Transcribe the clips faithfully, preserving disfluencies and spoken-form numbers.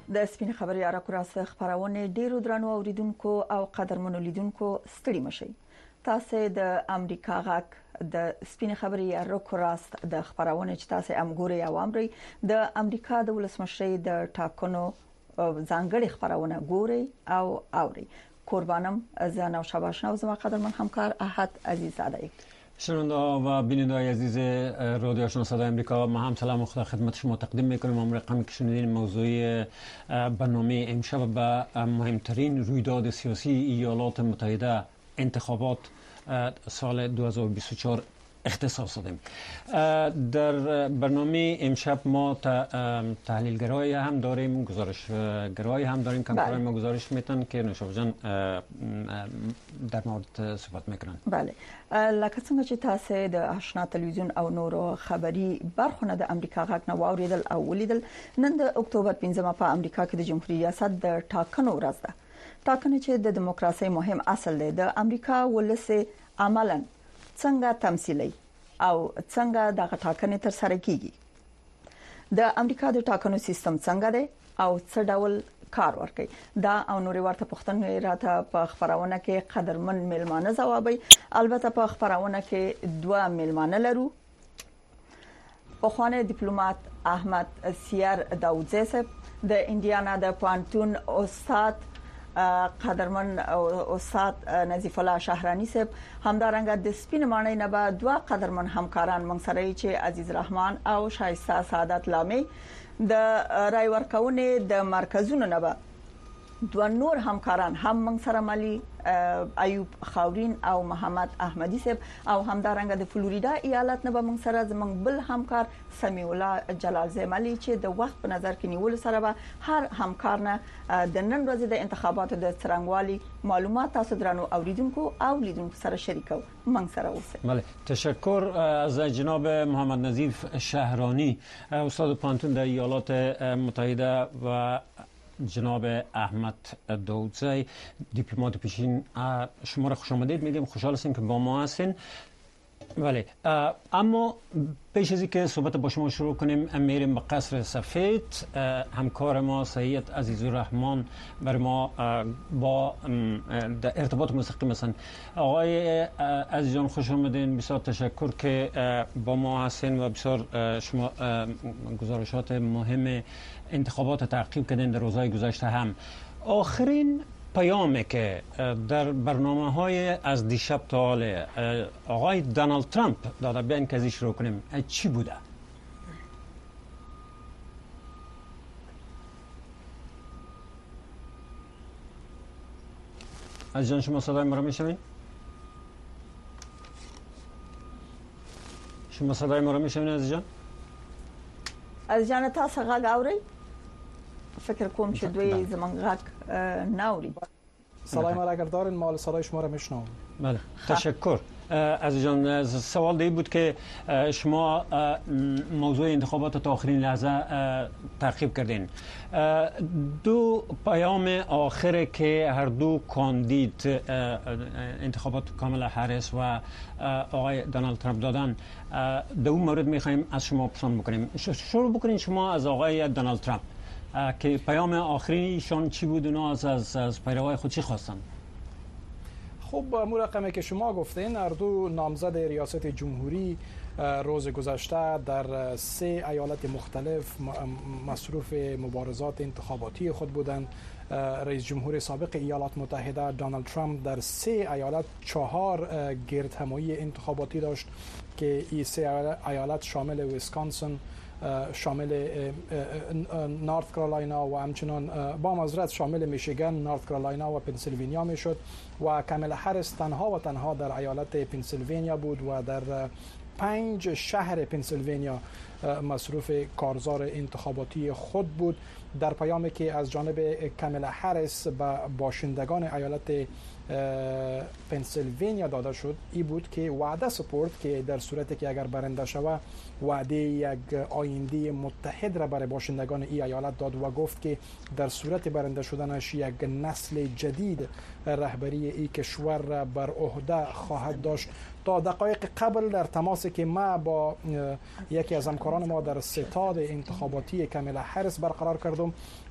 د سپین خبري اراکو راس خبرونه ډیرو درنو اوریدونکو او قدرمنو لیدونکو ستړي مشي. تاسو د امریکا غاک د سپین خبري اراکو راس د خبرونه چې تاسو امګوري او امري د امریکا د ولسمشر د ټاکنو ځانګړي خبرونه ګوري او اوري. قربانم زنه او شباشنا و زما قدرمن همکار احد عزیزاده. شنونده و بیننده عزیز رادیو آشنا صدای امریکا، ما هم سلام و خدمت شما تقدیم میکنیم. ما رقمی که شنیدین موضوع برنامه امشب به مهمترین رویداد سیاسی ایالات متحده، انتخابات سال دو هزار و بیست و چهار اختصاص دادیم. در برنامه امشب ما تحلیلگرای هم داریم، گزارشگرای هم داریم که همکارای ما گزارش میتن که نوشابه جان در مورد صحبت میکنن. بله، لکه څنګه چې تاسو د آشنا تلویزیون او نورو خبري برخونه د امریکا غاک نه واوریدل او ولیدل، نن د اکتوبر پنځمه په امریکا کې د جمهوریت ریاست د ټاکنو ورځ ده. ټاکنې چې د دیموکراسي مهم اصل دی، د امریکا ولسی عملاً څنګه تمثيلي او څنګه د ټاکنې تر سره کیږي. د امریکا د ټاکنو سیستم څنګه دی او څه ډول کار ورکوي، دا او نورې ورته پوښتنې راته په خبرونه کې قدرمن میلمانه ځوابي. البته په خبرونه کې دوه میلمانه لرو. په خوانه ډیپلوماټ احمد سیر داوودزی صاحب د انډیانا د پوانټون استاد، قدرمن استاد نظیف الله شهرانی صاحب، همدارنګه د سپین مانای نه به دوه قدرمن همکاران موږ سره چې عزیز رحمان او شایسته سعادت لامي، د رای ورکونې د مرکزونو نه به دوه نور همکاران هم موږ سره ملي ایوب خاورین او محمد احمدی صاحب، او همدارنګه د فلوریدا ایالت نه به موږ سره زموږ بل همکار سمیع الله جلال زمالي چې د وخت په نظر کې نیول سره به هر همکار نه د نن ورځې د انتخاباتو د څرنګوالي معلومات تاسو درنو اوریدونکو او لیدونکو سره شریکو. موږ سره اوسئ. بله، تشکر از جناب محمد نظیف شهرانی، استاد پانتون در ایالات متحده، و جناب احمد داوودزی، دیپلمات پیشین. شما را خوش آمدید میگیم، خوشحال هستیم که با ما هستین. بله، اما پیش از اینکه صحبت با شما شروع کنیم میریم به قصر سفید. همکار ما سید عزیزالرحمن بر ما با ارتباط مستقیم هستند. آقای عزیز جان خوش آمدین، بسیار تشکر که با ما هستین و بسیار شما گزارشات مهم انتخابات تعقیب کردین در روزهای گذشته. هم آخرین پیامی که در برنامه های از دیشب تا حال آقای دونالد ترامپ داده، بیاین که ازش شروع کنیم، چی بوده؟ از جان شما صدای ما را میشنوین؟ شما صدای ما را میشنوین از جان؟ از جان تاسو غږ اورئ؟ فکر کوم چې دوی زمونږ غږ ناوري. صدای ما را اگر دارین، مال صدای شما را میشنوم. بله، تشکر. از جان سوال دی بود که شما موضوع انتخابات تا آخرین لحظه تعقیب کردین. دو پیام آخر که هر دو کاندید انتخابات کاملا هریس و آقای دونالد ترامپ دادن، در اون مورد میخوایم از شما پرسان بکنیم. شروع بکنین شما از آقای دونالد ترامپ که پیام آخریشان چی بود، اونا از از, از پیروای خود چی خواستن؟ خب مو رقمی که شما گفتین، هر دو نامزد ریاست جمهوری روز گذشته در سه ایالت مختلف مصروف مبارزات انتخاباتی خود بودند. رئیس جمهور سابق ایالات متحده دونالد ترامپ در سه ایالت چهار گردهمایی انتخاباتی داشت که این سه ایالت شامل ویسکانسن، شامل نارت کارولاینا و همچنان با معذرت شامل میشیگان، نارت کارولاینا و پنسیلوانیا میشد، و کاملا هریس تنها و تنها در ایالت پنسیلوانیا بود و در پنج شهر پنسیلوانیا مصروف کارزار انتخاباتی خود بود. در پیامی که از جانب کاملا هریس به باشندگان ایالت پنسیلوانیا داده شد ای بود که وعده سپرد که در صورتی که اگر برنده شود وعده یک آینده متحد را برای باشندگان این ایالت داد و گفت که در صورت برنده شدنش یک نسل جدید رهبری این کشور را بر عهده خواهد داشت. تا دقایق قبل در تماسی که ما با یکی از همکاران ما در ستاد انتخاباتی کاملا هریس برقرار کردم،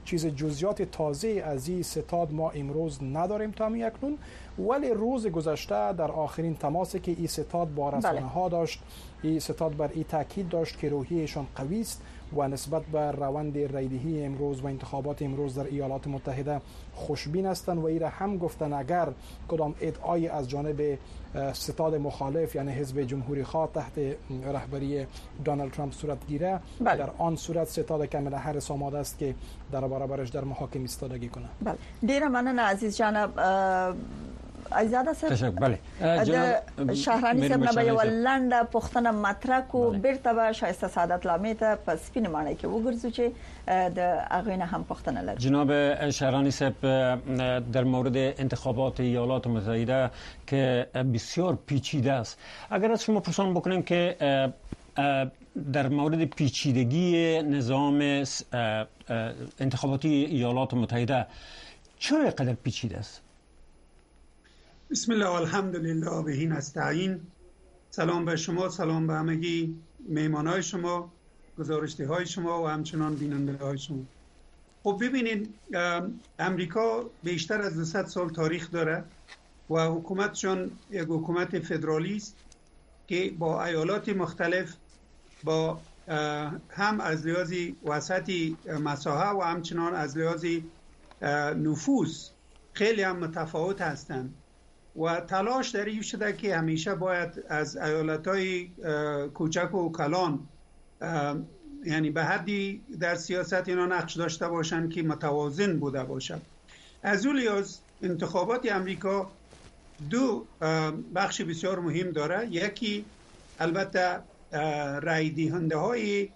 چیز جزئیات تازه از این ستاد ما امروز نداریم تا اکنون، ولی روز گذشته در آخرین تماسی که این ستاد با رسانه ها داشت، این ستاد بر این تاکید داشت که روحیهشان قوی است و نسبت به روند رایدهی امروز و انتخابات امروز در ایالات متحده خوشبین هستند و ایره هم گفتن اگر کدام ادعای از جانب ستاد مخالف یعنی حزب جمهوری خواه تحت رهبری دونالد ترامپ صورت گیره، بله. در آن صورت ستاد کاملا هریس آماده است که در برابرش در محاکمه ایستادگی کنه. بله ډیر مننه عزیز جناب ایزاده صاحب. بله د شهرانی صاحب نه به یو لنډه پوښتنه مطرح کو بیرته به شایسته سعادت لامې ته په سپینه معنی کې وګرځو چې د هغه نه هم پوښتنه لري. جناب شهرانی صاحب در مورد انتخابات ایالات متحده که بسیار پیچیده است، اگر از شما پرسان بکنیم که در مورد پیچیدگی نظام انتخاباتی ایالات متحده چرا قدر پیچیده است؟ بسم الله و الحمدلله بهی نستعین. سلام به شما، سلام به همگی مهمانای شما، گزارشده های شما و همچنان بیننده های شما. خب ببینید امریکا بیشتر از دویست سال تاریخ داره و حکومتشون یک حکومت فدرالی است که با ایالات مختلف با هم از لحاظ وسعت مساحه و همچنان از لحاظ نفوذ خیلی هم متفاوت هستند و تلاش در این شده که همیشه باید از ایالت‌های کوچک و کلان یعنی به حدی در سیاست اینا نقش داشته باشند که متوازن بوده باشد. از اون لحاظ انتخابات امریکا دو بخش بسیار مهم داره. یکی البته رای دهنده های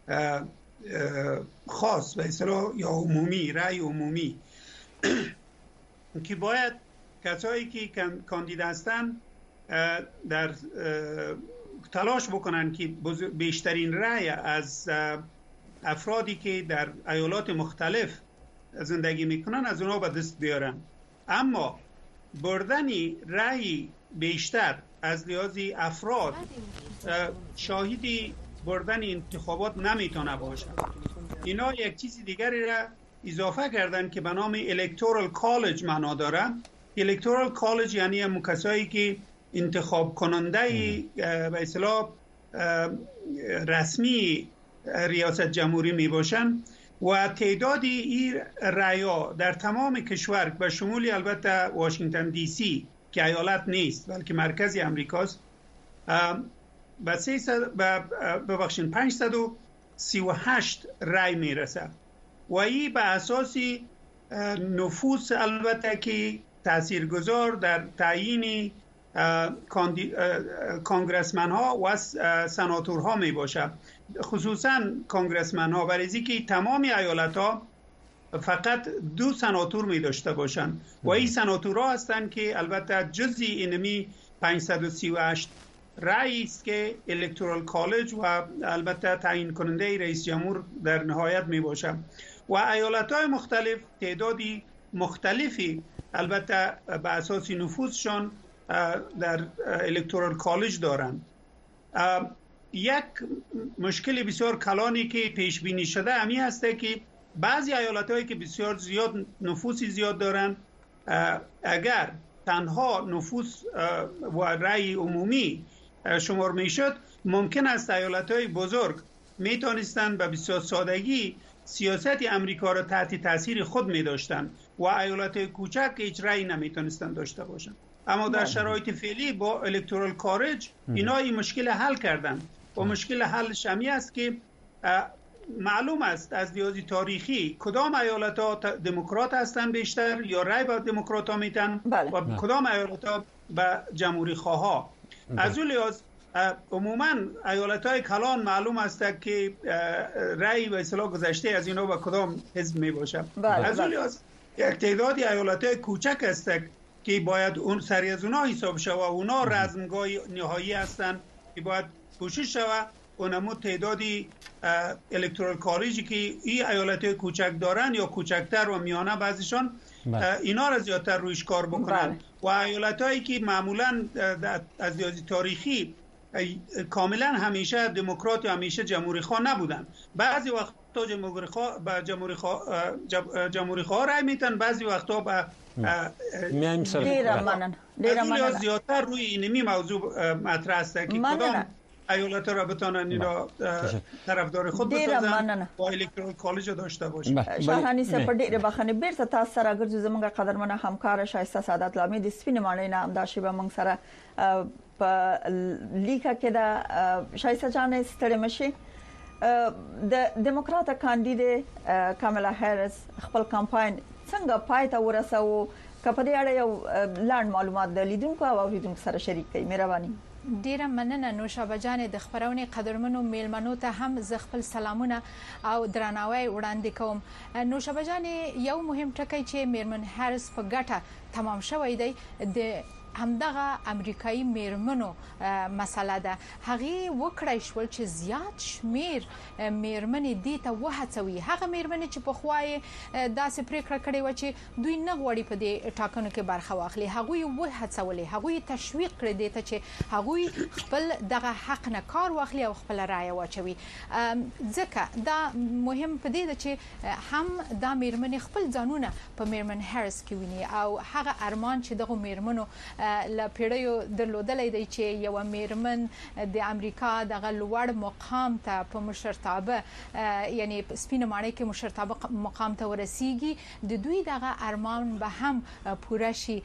خاص و اصطلاح یا عمومی، رای عمومی که باید کسایی که کاندید هستند در تلاش بکنن که بیشترین رای از افرادی که در ایالات مختلف زندگی میکنن از اونها به دست بیارن. اما بردن رای بیشتر از لحاظ افراد شاهدی بردن انتخابات نمیتونه باشد. اینا یک چیز دیگری را اضافه کردن که به نام الکتورال کالج معنا داره. الکتورال کالج یعنی هم کسایی که انتخاب کننده به اصطلاح رسمی ریاست جمهوری می باشن و تعدادی این رأی‌ها در تمام کشور به شمول البته واشنگتن دی سی که ایالت نیست بلکه مرکز امریکاست به سیصد ببخشید پانصد و سی و هشت رأی میرسه و این به اساس نفوذ البته که تاثیرگذار در تعیین کانگرسمن ها و سناتورها می باشه، خصوصا کانگرسمن ها، برای که تمامی ایالت ها فقط دو سناتور می داشته باشند و این سناتورها هستند که البته جزئی اینمی پانصد و سی و هشت رأی است که الکتورال کالج و البته تعیین کننده رئیس جمهور در نهایت می باشه و ایالت های مختلف تعدادی مختلفی البته به اساس نفوذشان در الکتورال کالج دارند. یک مشکل بسیار کلانی که پیش بینی شده همی هسته که بعضی ایالت هایی که بسیار زیاد نفوذی زیاد دارند اگر تنها نفوذ و رأی عمومی شمار می شد ممکن است ایالت های بزرگ می توانستند به بسیار سادگی سیاست امریکا را تحت تاثیر خود می داشتند و ایالت کوچک هیچ رأی نمی توانستند داشته باشند. اما در شرایط فعلی با الکتورال کالج اینا این مشکل حل کردن و مشکل حلش همی است که معلوم است از لحاظ تاریخی کدام ایالت ها دموکرات هستند بیشتر یا رأی به دموکرات ها میتن و کدام ایالت ها به جمهوری خواه ها. از اون لحاظ عموما ایالت های کلان معلوم است که رأی به اصطلاح گذشته از اینا به کدام حزب می باشه. از اون لحاظ یک تعدادی ایالت های کوچک است که باید اون سری از اونا حساب شود و اونا رزمگاه نهایی هستند که باید کوشش شود اونمو تعدادی الکتورال کالجی که این ایالت کوچک دارن یا کوچکتر و میانه بعضیشان اینا را زیادتر رویش کار بکنن و ایالت هایی که معمولا از لحاظ تاریخی کاملا همیشه دموکرات و همیشه جمهوری خواه نبودن، بعضی وقت وقتا جمهوری خواه به جمهوری خواه جمهوری خواه رای میتن، بعضی وقتا به میایم سر ډیر مننه ډیر مننه زیاتر روی اینمی موضوع مطرح است که کدام ایالت را بتونن اینا طرفدار خود بسازن با الکترال کالج داشته باشن. شاهانی سپر ډیره بخنه بیرته تاسو سره ګرځو زمونږ قدرمنه همکار شایسته سعادت لامي د سپینې ماڼۍ نه همداشي به موږ سره په لیکه کې دا شایسته جان ستړي مشي د دیموکراټ کاندیدټ کاملا هریس خپل کمپاین څنګه پای ته ورسوي کپه دې اړه یو لاند معلومات د لیدونکو او اوریدونکو سره شریک کړئ. مهرباني. ډیره مننه نوشابه جان د خبرونه قدرمنو میلمنو ته هم ز خپل سلامونه او درناوی وړاندې کوم. نوشابه جان یو مهم ټکی چې میرمن هریس په ګټه تمام شوی دی د همدغه امریکایي میرمنو مسله ده. هغه وکړای شو چې زیات شمیر میرمنې دي ته وهڅوي. هغه میرمنې چې په خوای داسې پریکړه کړې و چې دوی نه غوړي په دې ټاکنو کې برخه واخلي، هغه وهڅولې، هغه تشویق کړې دي ته چې هغه خپل دغه حق نه کار واخلي او خپل رائے واچوي. ځکه دا مهم په دې ده چې هم دا میرمنې خپل ځانونه په میرمن هریس کې ویني او هغه ارمان چې دغه میرمنو ل پیړیو درلودلې دی چې یو میرمن د امریکا د غلوړ مقام ته په مشرتابه یعنی سپینه ماڼۍ کې مشرتابه مقام ته ورسیږي، د دوی دغه ارمان به هم پوره شي.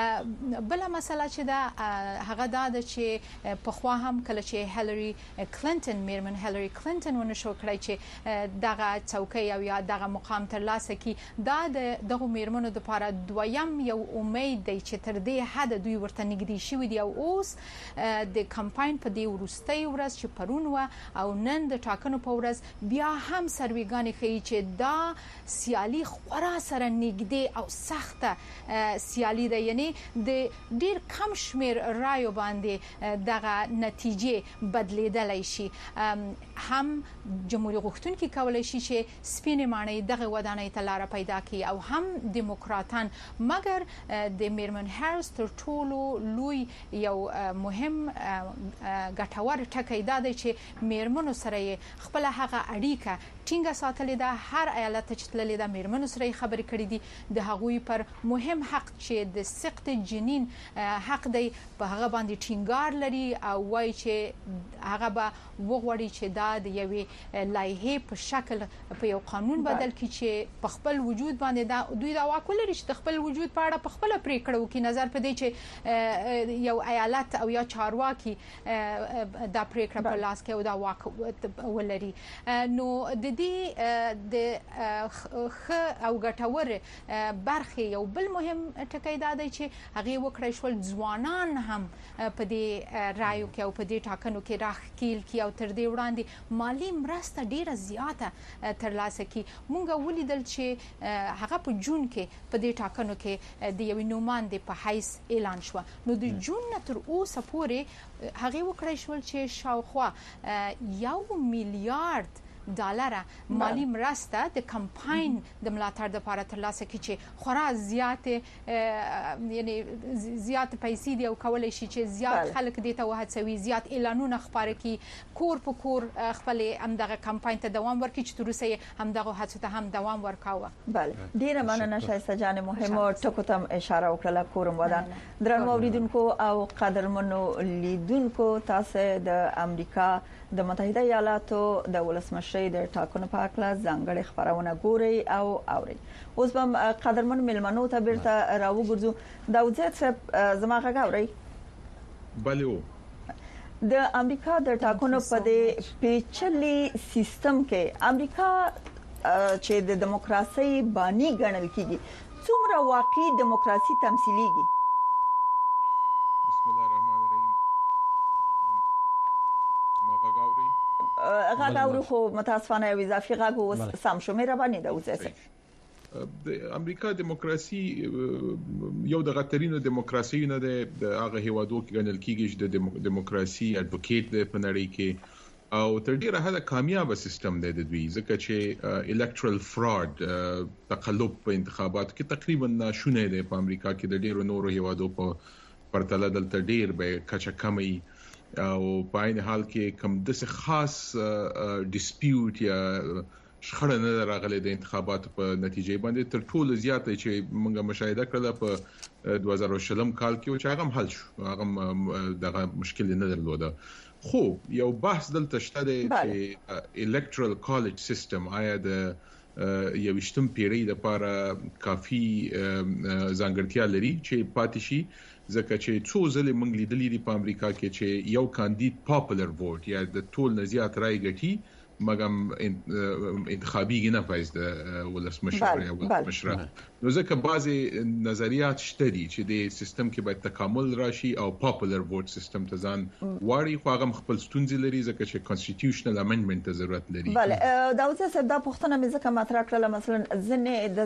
بل مسله چې دا هغه دا چې په خوا هم کله چې هیلری کلینټن میرمن هیلری کلینټن ونه شو کړی چې دغه چوکۍ او یا دغه مقام تر لاسه کی، دا دغه میرمنو د لپاره دویم یو امید دی چې تر دې حد دوی ورته نږدې شوی دی او اوس د کمپاین په دی ورستۍ ورځ چې پرون و او نن د ټاکنو په ورځ بیا هم سرویګانې ښیي چې دا سیالي خورا سره نږدې او سخته سیالي ده، یعنی د ډیر کم شمیر رایو باندې دغه نتیجې بدلیدلای شي. هم جمهوریت غوښتونکي کولای شي چې سپینې ماڼۍ دغه ودانۍ ته لار پیدا کړي او هم دیموکراتان، مګر د میرمن هریس تر ټولو لوی یو مهم ګټور ټکی دا دی چې میرمنو سره خپل هغه اړیکه ټینګه ساتلې ده. هر ایالت چې تللې ده میرمنو سره خبرې کړې دي د هغوی پر مهم حق چې د سقط جنین حق دی په هغه باندې ټینګار لري او وایي چې هغه به وغوړي چې دا د یوې لایحې په شکل په یو قانون بدل کړي چې په خپل وجود باندې دا دوی دا واک لري چې خپل وجود په اړه په خپل پریکړه وکړي، نظر په دې چې یو ایالت او یا چارواکي دا پریکړه په لاس کې او دا واک ولري. نو د دې د خ او ګټور برخه یو بل مهم ټکی دا دی چې هغه وکړای شول ځوانان هم په دې رایو کې او په دې ټاکنو کې راخکیل کی او تر دې وړاندې مالی مرسته ډیره زیاته ترلاسه کی. مونږ ولیدل چې هغه په جون کې په دې ټاکنو کې د یو نوماندې په حیث اعلان شو. نو د جون تر اوسه پورې هغه وکړای شول چې شاوخوا یو میلیارډ ډالر مالی مرسته د کمپاین د ملاتړ لپاره ترلاسه کړي چې خورا زیات یعنی زیات پیسې دی او کولای شي چې زیات خلک دې ته وهڅوي، زیات اعلانونه خبره کړي، کور په کور خپل همدغه کمپاین ته دوام ورکړي چې تر اوسه همدغه هڅو ته هم دوام ورکاوه. بله ډیره مننه شایسته جان، مهمه ټکو ته اشاره وکړه. کورم ودان درنو اوریدونکو او قدرمنو لیدونکو، تاسو د امریکا د متحده ایالاتو د ولسمشر د ټاکنو په اړه ځانګړي خبرونه ګوري او اوري. اوس هم قدرمن ملمنو ته بیرته راوګرځو. داود صاحب زما غږ اوري؟ بله. د امریکا د ټاکنو په دې پیچلي سیستم کې امریکا چې د دیموکراسي بانی ګڼل کیږي څومره واقعي دیموکراسي تمثيليږي؟ بسم الله الرحمن الرحیم. غږ اورو خو متاسفانه یو اضافي غږ اوس سم شو. مهرباني ده وځه. د امریکا دیموکراسي یو د غترینو دیموکراسي نه د هغه هیوادو کې ګڼل کیږي چې د دیموکراسي اډوکیټ دی په نړۍ کې او تر ډیره حد کامیاب سیستم دی د دوی، ځکه چې الکټرل فراډ تقلب په انتخاباتو کې تقریبا ناشونه دی په امریکا کې د ډیرو نورو هیوادو په پرتله دلته ډیر به کچه کمی او په عین حال کې کوم د خاص ډیسپیوټ یا شخړه نه راغلي د انتخاباتو په نتیجې باندې. تر ټولو زیات چې موږ مشاهده کړل په دوه زره شلم کال کې چې هغه حل شو، هغه دغه مشکل نه درلوده. خو یو بحث دلته شته چې الکترال کالج سیستم آیا د یوشتم پیړۍ لپاره کافي ځانګړتیا لري چې پاتې شي، ځکه چې څو ځله موږ لیدلې دي په امریکا کې چې یو کاندید پاپولر ووټ یا د ټول نه زیات رای ګټي مګم انتخابي نه پایز د ولسمشر یا ولسمشره. نو ځکه بعضي نظریات شته دي چې د سیستم کې باید تکامل راشي او پاپولر ووټ سیستم ته ځان واړي، خو هغه خپل ستونزې لري ځکه چې کانسټیټیوشنل امندمنت ته ضرورت لري. بله داود صاحب دا پوښتنه مې ځکه مطرح کړله، مثلا ځنې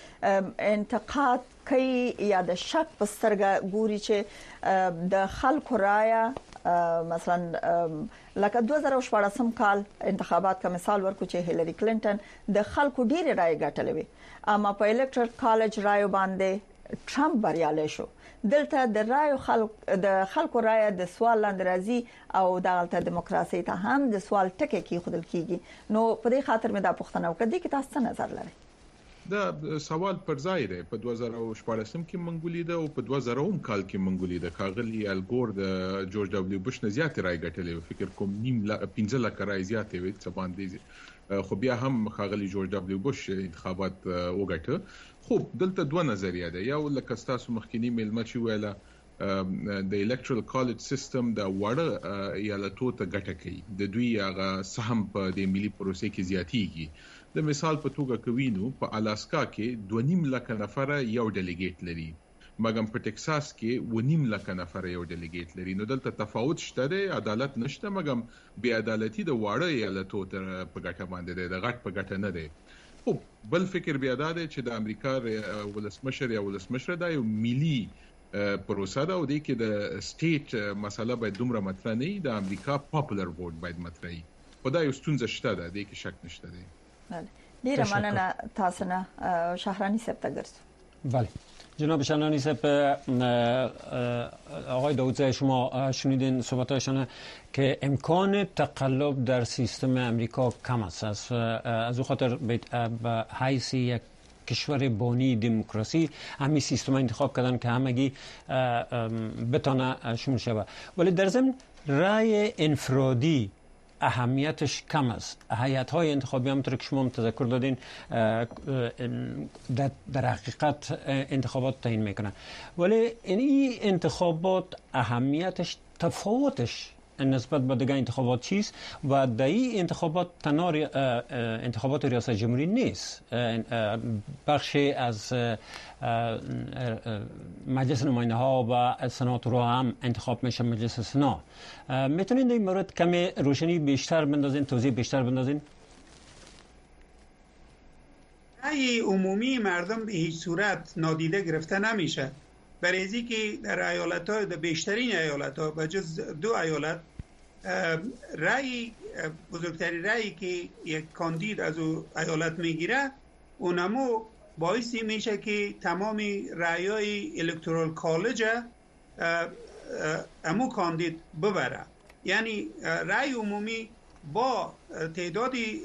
د انتقاد کوي یا د شک په سترګه ګوري چې د خلکو رایه مثلا لکه دوه زره شپږم کال انتخابات کا مثال ورکو چې هیلری کلینټن د خلکو ډیر رائے ګټلې وي، اما په الکترال کالج رائے باندې ټرمپ بریالی شو. دلته د رائے خلک د خلکو رائے د سوال لاندې راځي او دغه دیموکراسي ته هم د سوال ټکی کې خودل کیږي. نو په دې خاطر مې دا پوښتنه وکړه چې تاسو څه نظر لرئ؟ دا سوال پر ځای دی. په دوه زره شپږم کې منګولې ده او په دوه زره اووم کال کې منګولې ده. کاغلی الګور د جورج دبليو بوش نه زیات رای ګټلې، فکر کوم نیم لا پنځه لک رای زیات وي څه باندې، خو بیا هم کاغلی جورج دبليو بوش انتخابات وګټه. خو دلته دوه نظریه ده. یو لکه تاسو مخکینی ملمه چې ویله د الکترال کالج سیستم د وړه ایالتو ته ګټه کوي، د دوی هغه سهم په د ملي پروسې کې زیاتیږي. د مثال په توګه کوینو په الاسکا کې دوه نیم لک نفر یو ډیلیګیټ لري، مګم په ټکساس کې و نیم لک نفر یو ډیلیګیټ لري. نو دلته تفاوت شته دی، عدالت نشته، مګم بې عدالتي د واړه ایالتو تر په ګټه باندې دی، د غټ په ګټه نه دی. خو بل فکر بیا دا دی چې د امریکا ولسمشر یا ولسمشره دا یو ملي پروسه ده او د کې د سټیټ مسله باید دومره مطرح نه وي، د امریکا پاپولر ووټ باید مطرح وي. خو دا یو ستونزه شته ده، د کې شک نشته دی. ډیره مننه تاسو نه شهرانی صاحب ته ګرځو. بله جناب شهرانی صاحب، آقای داودزایی شما شنیدین صحبتایشان که امکان تقلب در سیستم امریکا کم است. از او خاطر به حیث یک کشور بانی دموکراسی همین سیستم انتخاب کردن که همگی بتانه شمول شود، ولی در ضمن رأی انفرادی اهمیتش کم است. هیئت‌های انتخابی همونطور که شما تذکر دادین در حقیقت انتخابات تعیین میکنن، ولی این انتخابات اهمیتش تفاوتش نسبت به دیگر انتخابات چیست و در این انتخابات تنها انتخابات ریاست جمهوری نیست، بخشی از مجلس نماینده ها و سناتورها هم انتخاب میشه، مجلس سنا. میتونین در این مورد کمی روشنی بیشتر بندازین، توضیح بیشتر بندازین؟ رأی عمومی مردم به هیچ صورت نادیده گرفته نمیشه، برای اینکه در ایالت‌های در بیشترین ایالت‌ها به جز دو ایالت رأی بزرگترین رأیی که یک کاندید از او ایالت میگیره اونمو باعثی میشه که تمام رأی‌های الکترال کالج امو کاندید ببره. یعنی رأی عمومی با تعدادی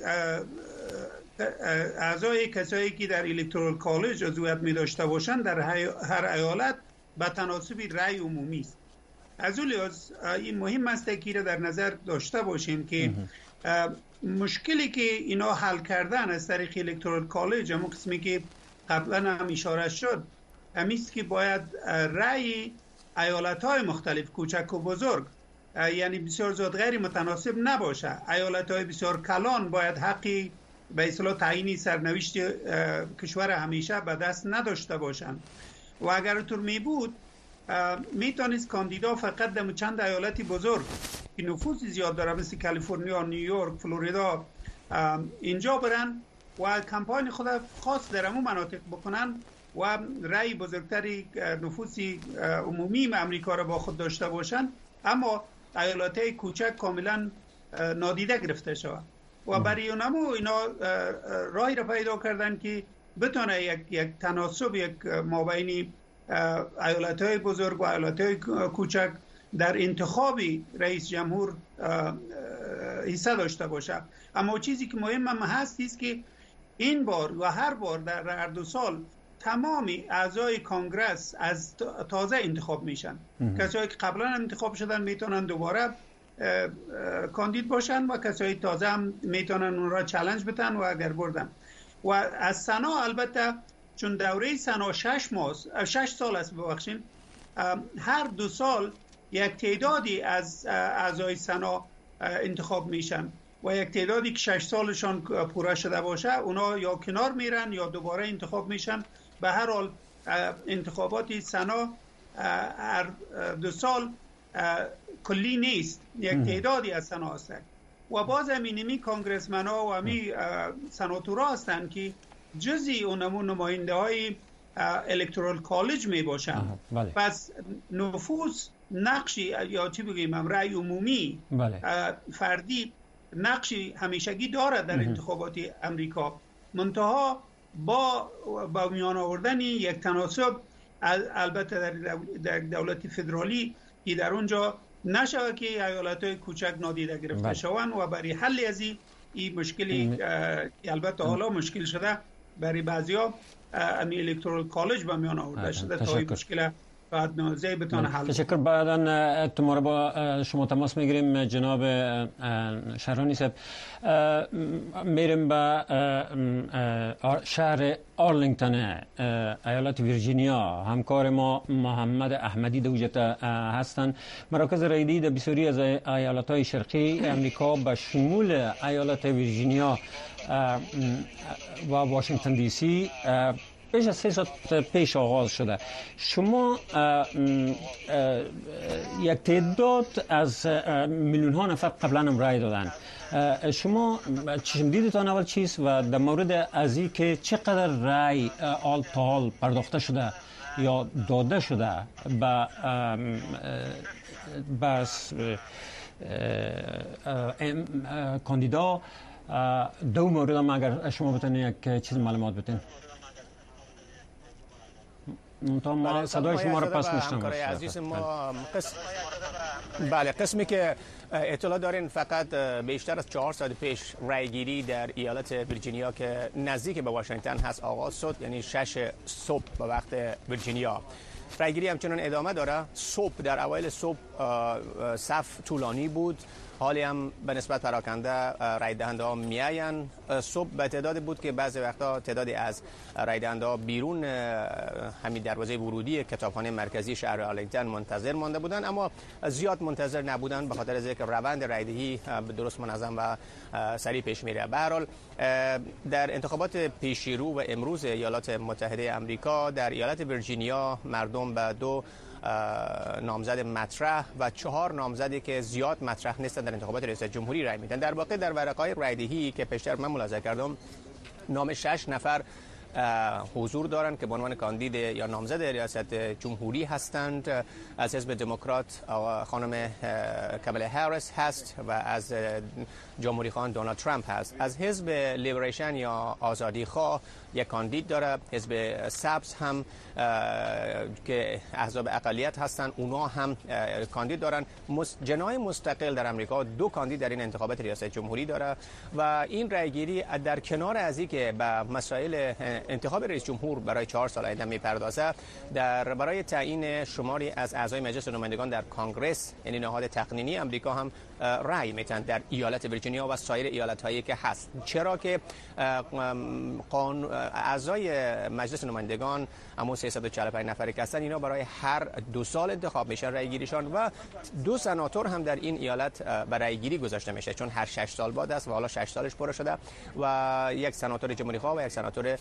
اعضای کسایی که در الکترال کالج عضویت می داشته باشند در هر ایالت به تناسب رأی عمومی است. از اون لحاظ این مهم است که در نظر داشته باشیم که مشکلی که اینا حل کردن از طریق الکترال کالج، همون قسمی که قبلا هم اشاره شد، همیست که باید رأی ایالت‌های مختلف کوچک و بزرگ یعنی بسیار زیاد غیر متناسب نباشه. ایالت‌های بسیار کلان باید حقی به اصطلاح تعیین سرنوشت کشور همیشه به دست نداشته باشند و اگر طور می بود میتونست کاندیدا فقط در چند ایالتی بزرگ که نفوذ زیاد داره مثل کالیفرنیا، نیویورک، فلوریدا اینجا برن و کمپاین خود خاص در امون مناطق بکنن و رأی بزرگتری نفوذ عمومی امریکا را با خود داشته باشند، اما ایالت‌های کوچک کاملا نادیده گرفته شود. و برای اونمو اینا راهی را پیدا کردن که بتونه یک, یک تناسب یک مابین ایالت‌های بزرگ و ایالت‌های کوچک در انتخاب رئیس جمهور حصه داشته باشه. اما چیزی که مهم هم هست است که این بار و هر بار در هر دو سال تمامی اعضای کنگره از تازه انتخاب میشن. کسایی که قبلا انتخاب شدن میتونن دوباره کاندید باشن و کسایی تازه هم میتونن اون را چالش بدن و اگر بردن. و از سنا البته چون دوره سنا شش ماه شش سال است ببخشید، هر دو سال یک تعدادی از اعضای سنا انتخاب میشن و یک تعدادی که شش سالشان پوره شده باشه اونا یا کنار میرن یا دوباره انتخاب میشن. به هر حال انتخابات سنا هر دو سال کلی نیست، یک تعدادی از سنا هستند و باز همینمی کانگرسمن ها و همی سناتورها هستند که جزی اونمون نماینده های الکترال کالج می باشن. پس نفوذ نقشی یا چی بگیم رأی عمومی بله. فردی نقشی همیشگی دارد در انتخابات امریکا، منتها با با میان آوردن یک تناسب البته در دولت فدرالی که در اونجا نشود که ایالت‌های کوچک نادیده گرفته شوند و برای حل از این مشکلی البته حالا مشکل شده برای بعضیا امی الکترال کالج به میان آورده شده تا این مشکل بعد نازی بتونه حل. تشکر. بعداً تمام با شما تماس میگیریم جناب شهرانی صاحب. میریم به شهر آرلینگتون ایالت ویرجینیا. همکار ما محمد احمدی دوجت هستند. مراکز رایدی در بسیاری از ایالت‌های شرقی امریکا به شمول ایالت ویرجینیا و واشنگتن دی سی پیش از سه ساعت پیش آغاز شده. شما یک تعداد از میلیون ها نفر قبلا هم رای دادن. شما چشم دیدتان اول چیست و در مورد از این که چقدر رای آل تا حال پرداخته شده یا داده شده به بس کاندیدا؟ دو مورد هم اگر شما بتونید یک چیز معلومات بتین. بله، صدای شما رو پس میشنم. عزیز ما قسم بله قسمی که اطلاع دارین فقط بیشتر از چهار ساعت پیش رایگیری در ایالت ویرجینیا که نزدیک به واشنگتن هست آغاز شد، یعنی شش صبح به وقت ویرجینیا. رایگیری همچنان ادامه داره. صبح در اوایل صبح صف طولانی بود، حالی هم به نسبت پراکنده رای دهنده ها میاین. صبح به تعدادی بود که بعضی وقتا تعدادی از رای دهنده ها بیرون همین دروازه ورودی کتابخانه مرکزی شهر آرلینگتون منتظر مانده بودند، اما زیاد منتظر نبودند به خاطر از اینکه روند رای دهی درست منظم و سریع پیش میره. به هر حال در انتخابات پیشرو و امروز ایالات متحده آمریکا در ایالت ویرجینیا مردم به دو نامزد مطرح و چهار نامزدی که زیاد مطرح نیستند در انتخابات ریاست جمهوری رای میدن. در واقع در ورقه‌های رایدهی که پیشتر من ملاحظه کردم نام شش نفر حضور دارند که به عنوان کاندید یا نامزد ریاست جمهوری هستند. از حزب دموکرات خانم کامالا هریس هست و از جمهوری خواهان دونالد ترامپ هست. از حزب لیبریشن یا آزادی خواه یک کاندید داره. حزب سبز هم که احزاب اقلیت هستند اونا هم کاندید دارن. جناح مستقل در امریکا دو کاندید در این انتخابات ریاست جمهوری داره و این رایگیری در کنار از این که به مسائل انتخاب رئیس جمهور برای چهار سال آینده میپردازه، در برای تعیین شماری از اعضای مجلس نمایندگان در کنگره یعنی نهاد تقنینی امریکا هم رای میتن در ایالت ویرجینیا و سایر ایالت‌هایی که هست. چرا که قانون اعضای مجلس نمایندگان همون سیصد و چهل و پنج نفری که هستن اینا برای هر دو سال انتخاب میشن رای گیریشان و دو سناتور هم در این ایالت به رای گیری گذاشته میشه چون هر شش سال بعد است و حالا شش سالش پر شده و یک سناتور جمهوری خواه و یک سناتور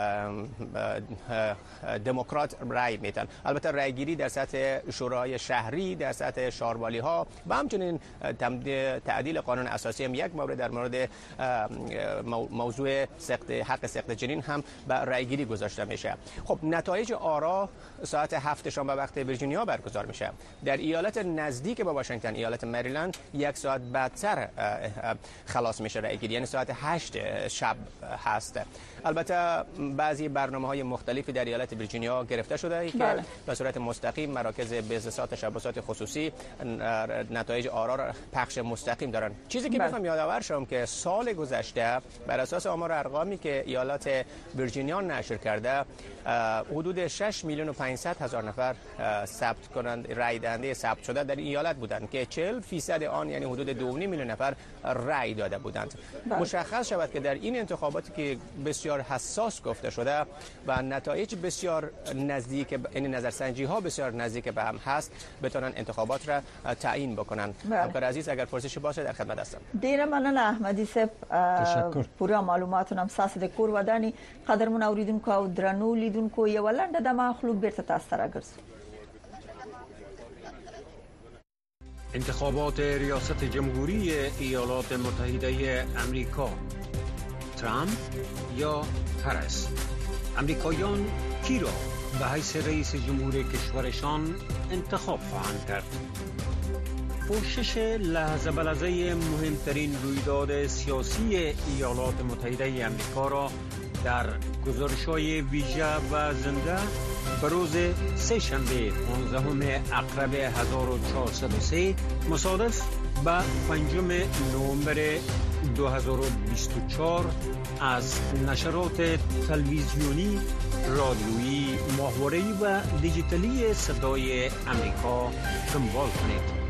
دموکرات رای میدن. البته رای گیری در سطح شورای شهری، در سطح شاروالی ها و همچنین تعدیل قانون اساسی هم یک مورد در مورد موضوع سقط حق سقط جنین هم به رای گیری گذاشته میشه. خب نتایج آرا ساعت هفت شنبه وقت ویرجینیا برگزار میشه. در ایالت نزدیک به واشنگتن ایالت مریلند یک ساعت بعدتر خلاص میشه رای گیری، یعنی ساعت هشت شب هست. البته بعضی برنامه‌های مختلفی در ایالت ویرجینیا گرفته شده که بله. به صورت مستقیم مراکز بزنسات تشبسات خصوصی نتایج آرا را پخش مستقیم دارن. چیزی که بخوام یادآور شم که سال گذشته بر اساس آمار ارقامی که ایالت ویرجینیا نشر کرده حدود شش میلیون و پانصد هزار نفر ثبت کنند رای دهنده ثبت شده در ایالت بودند که چهل فیصد آن یعنی حدود دو میلیون نفر رای داده بودند. بله. مشخص شود که در این انتخاباتی که بسیار حساس گفته شده و نتایج بسیار نزدیک یعنی نظرسنجی ها بسیار نزدیک به هم هست بتونن انتخابات را تعیین بکنن. همکار عزیز اگر پرسشی باشه در خدمت هستم. ډیره مننه احمدي صاحب. تشکر. پوره معلوماتونه هم ساسه د کور وداني قدرمن اوریدونکو او درنو لیدونکو یو لنډه د مخلوق بیرته تاسو ته راګرځو. انتخابات ریاست جمهوری ایالات متحده امریکا، ترامپ یا هریس؟ امریکایان کی را به حیث رئیس جمهور کشورشان انتخاب خواهند کرد؟ پوشش لحظه به لحظه مهمترین رویداد سیاسی ایالات متحده امریکا را در گزارش‌های ویژه و زنده به روز سه شنبه پانزدهم اکتبر هزار و چهارصد و سه مصادف به پنجم نوامبر دو هزار و بیست و چهار از نشرات تلویزیونی، رادیویی، ماهواره‌ای و دیجیتالی صدای امریکا دنبال کنید.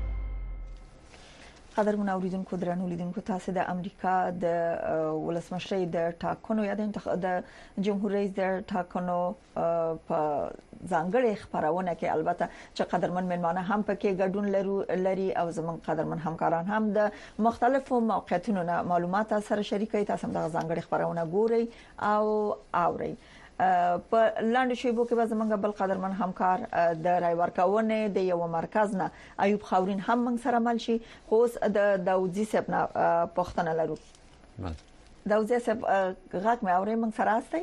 قدرمن اوریدونکو درنو لیدونکو تاسو د امریکا د ولسمشرۍ د ټاکنو یا د جمهور رئیس د ټاکنو په ځانګړي خبرونه کې البته چې قدرمن ملمانه هم پکې ګډون لري او زمون قدرمن همکاران هم د مختلفو موقعیتونو معلومات سره شریکي تاسو هم د ځانګړي خبرونه ګوري او اوري. په لاندې شیبو کې به زمونږ بل قدرمن همکار د رای ورکونې د یو مرکز نه ایوب خاورین هم موږ سره مل شي. خو د داوودزی صاحب نه پوښتنه لرو. داوودزی صاحب غږ مې اوري موږ سره استئ؟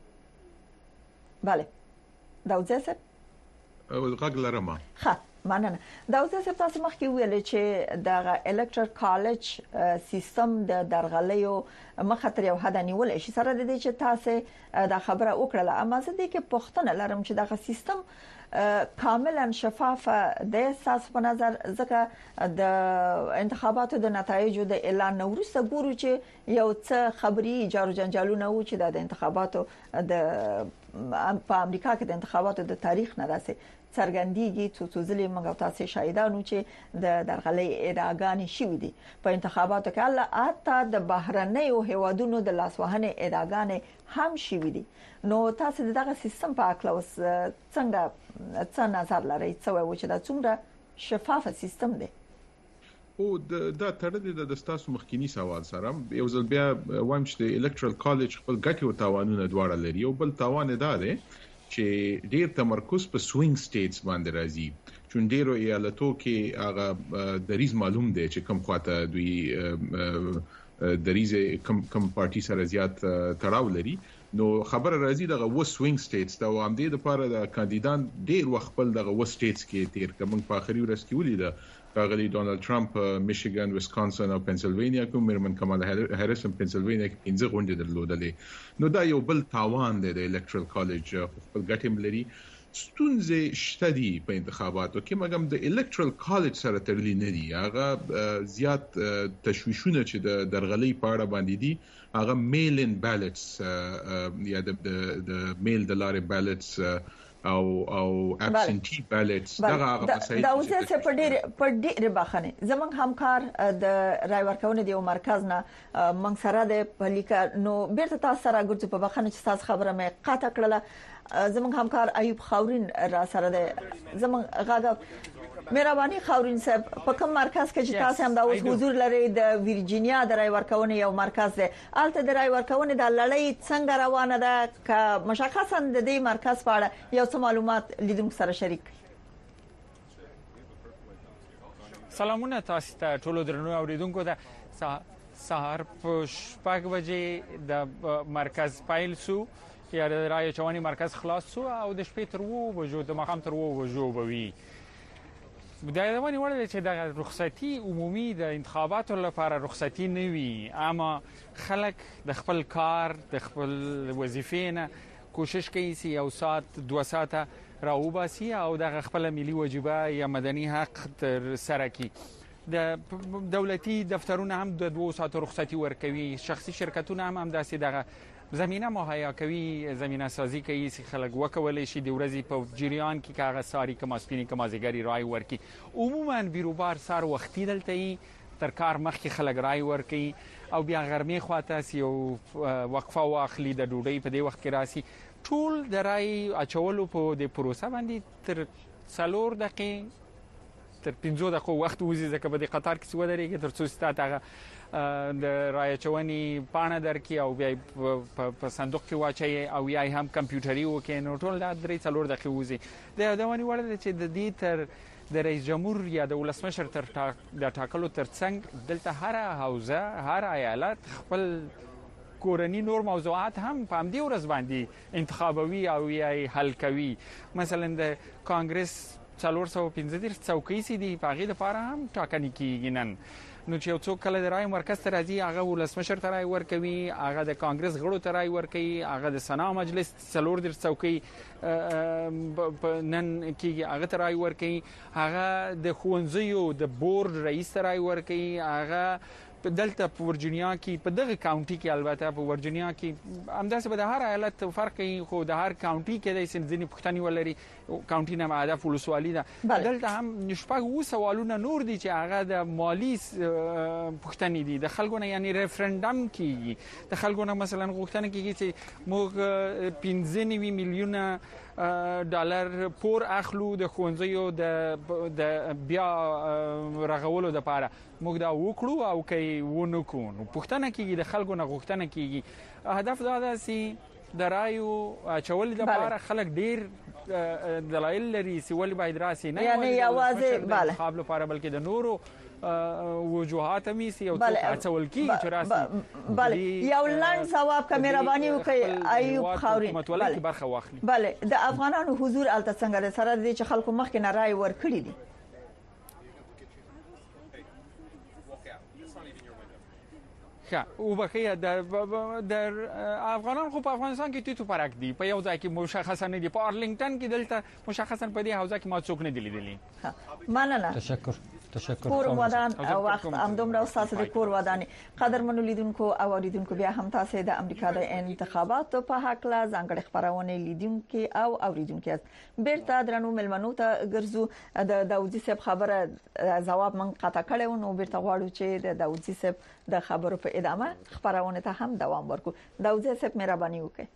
bale داوودزی صاحب غږ لرم. ښه مننه. داوودزی صاحب تاسو مخکې ویل چې د الکترال کالج سیستم د درغلیو مخاطر یو حد نیول شي سره د دې چې تاسو دا خبره وکړه. اما زه دې کې پوښتنه لرم چې دا سیستم کاملا شفاف د اساس په نظر ځکه د انتخاباتو د نتایجو د اعلان وروسته ګورو چې یو څه خبري جارو جنجالونه و چې د انتخاباتو د په امریکا کې د انتخاباتو د تاریخ نه راسي څرګندېږي څو څو ځلې موږ تاسو شاهدانو چې د درغلي ادعاګانې شوې دي په انتخاباتو کې الله اته د بهرنیو هیوادونو د لاسوهنې ادعاګانې هم شوې دي. نو تاسو دغه سیستم په اړه اوس څنګه څه نظر لرئ؟ څه وایي چې دا څومره شفاف سیستم دی؟ او دا تړلې د تاسو مخکینی سوال سره یو ځل بیا وایم چې د الکترال کالج خپل ګټي او تاوانونه دواړه لري. او بل تاوان دا دی چې ډیر تمرکز په سوینګ سټیټس باندې راځي. چون ډیرو ایالتو کې هغه دریز معلوم دی چې کوم خواته دوی دریزه کم کم پارټي سره زیات تړاو لري. نو خبر راځي دغه و سوینګ سټیټس دا هم دې لپاره د کاندیدان ډیر وخت خپل دغه و سټیټس کې تیر کوم په اخري ورځ کې ولیده راغلي ډونالد ټرمپ میشیګن، ویسکانسن او پنسلوانیا کوم مرمن کمال هریس په پنسلوانیا کې پنځه غونډې درلودلې. نو دا یو بل تاوان دی د الکترال کالج خپل ګټم لري. ستونزې شته دي په انتخاباتو کې مګم د الکترال کالج سره تړلې نه دي. هغه زیات تشویشونه چې د درغلي په اړه باندې دي هغه میل ان بیلټس یا د د میل د لارې بیلټس او او ابسنټي بیلټس دا هغه مسایل دا اوسه څه په ډېر په ډېر بخنه زمونږ همکار د رای ورکونې د یو مرکز نه موږ سره د پلیکا نو بیرته تاسو سره ګرځو په بخنه چې تاسو خبره مې قاطع کړله. زمونږ همکار ایوب خاورین را سره ده. زمونږ غاګه مهرباني خاورین صاحب په کوم مرکز کې چې تاسو هم دا اوس حضور لري د ویرجینیا د رای ورکونې یو مرکز ده. البته د رای ورکونې د لړۍ څنګه روانه ده که مشخصا د دې مرکز په اړه یو څه معلومات لیدونکو سره شریک. سلامونه تاسو ته ټولو درنو اوریدونکو ته. سهار په شپږ بجې د مرکز پایل سو یا د رای چواني مرکز خلاص سو او د شپې تر وو بجو د مقام تر وو بجو بوي. د یادونې وړ دی چې د رخصتي عمومي د انتخاباتو لپاره رخصتي نه وي، اما خلک د خپل کار د خپل وظیفې نه کوشش کوي چې یو ساعت دوه ساعته راوباسي او د خپل ملي واجبہ یا مدني حق تر سره کی. د دولتي دفترونه هم د دوه ساعتو رخصتي ورکوي، شخصي شرکتونه هم هم داسې دغه زمينه مهیا کوي، زمينه سازي کوي چې خلک وکولای شي د ورځې په جریان کې کاغه ساري کما سپینی کما زګری رای ورکي. عموما بیروبار سار وختي دلته تر کار مخکې خلک رای ورکي او بیا غرمې خواته سی او وقفه واخلي د ډوډۍ په دې وخت کې راسي. ټول د رای اچولو په د پروسه باندې تر څلور دقیقې تر پنځه دقیقو وخت وځي، ځکه په دې قطار کې څو درېږي تر څو ستاسو هغه د رای چونی پانه درکې او بیا په صندوق کې واچي او یا هم کمپیوټري وکړي، نو ټول د درې څلور دقیقې وځي. د یادونې وړ دی چې د دې تر د رئیس جمهور یا د ولسمشر تر د ټاکلو ترڅنګ دلته هر حوزه هر ایالت خپل کورنی نور موضوعات هم په همدې ورځ باندې انتخابوي او یا حل کوي. مثلا د کانګرس څلور سوه پنځه دېرش څوکۍ سي دي، په هغې دپاره هم ټاکنې کېږي نن. نو چې یو څوک کله د رای مرکز ته راځي هغه ولسمشر ته رای ورکوي، هغه د کانګرس غړو ته رای ورکوي، هغه د سنا مجلس څلور دېرش څوکۍ نن کېږي هغه ته رای ورکوي، هغه د ښوونځیو د بورډ رئیس ته رای ورکوي، هغه دلته په ورجینیا کې په دغه کاونټي کې البته په ورجینیا کې همداسې به د هر ایالت فرق کوي، خو د هر کاونټي کې د ځینې پوښتنې ولري. کاونټي نه هدف ولسوالي ده، دلته هم شپږ اووه سوالونه نور دي چې هغه د مالی پوښتنې دي د خلکو نه، یعنی ریفرندم کېږي د خلکو نه. مثلا غوښتنه کېږي چې موږ پنځه نوي میلیونه ډالر پور اخلو د ښوونځیو د بیا رغولو لپاره، موږ دا وکړو او کوي ونه کو. نو پوښتنه کېږي د خلکو نه، غوښتنه کېږي. هدف دا ده چې د رایو اچول لپاره خلک ډیر دلایل لري چې ولې باید راسي، نه یعنی یوازې د انتخاب لپاره بلکې د نورو وجوهات هم سي او اچول کېږي چې راسي. بله یو لنډ ځواب که مهرباني وکړئ ایوب خاورین. بله برخه واخلي. بله د افغانانو حضور الته څنګه د سره دي چې خلکو مخکې نه رای ورکړي دي؟ او بخیه در در افغانان خو په افغانستان کې تیتو پرک دي، په یو ځای کې مشخصا نه دي. په ارلینګټن کې دلته مشخصا په دې حوزه کې ما څوک نه دي لیدلي. مننه. تشکر. تشکر. کور ودان وخت همدومره تاسو د کور ودان قدرمنو لیدونکو او اوریدونکو، بیا هم تاسو د امریکا د انتخاباتو په حق لا ځانګړي خبرونه لیدونکو او اوریدونکو است. بیرته درنو ملمنو ته ګرځو. د داوودي صاحب خبره ځواب من قطع کړو، نو بیرته غواړو چې د داوودي صاحب د خبرو په ادامه خبرونه ته هم دوام ورکړو. داوودي صاحب مهرباني وکړئ.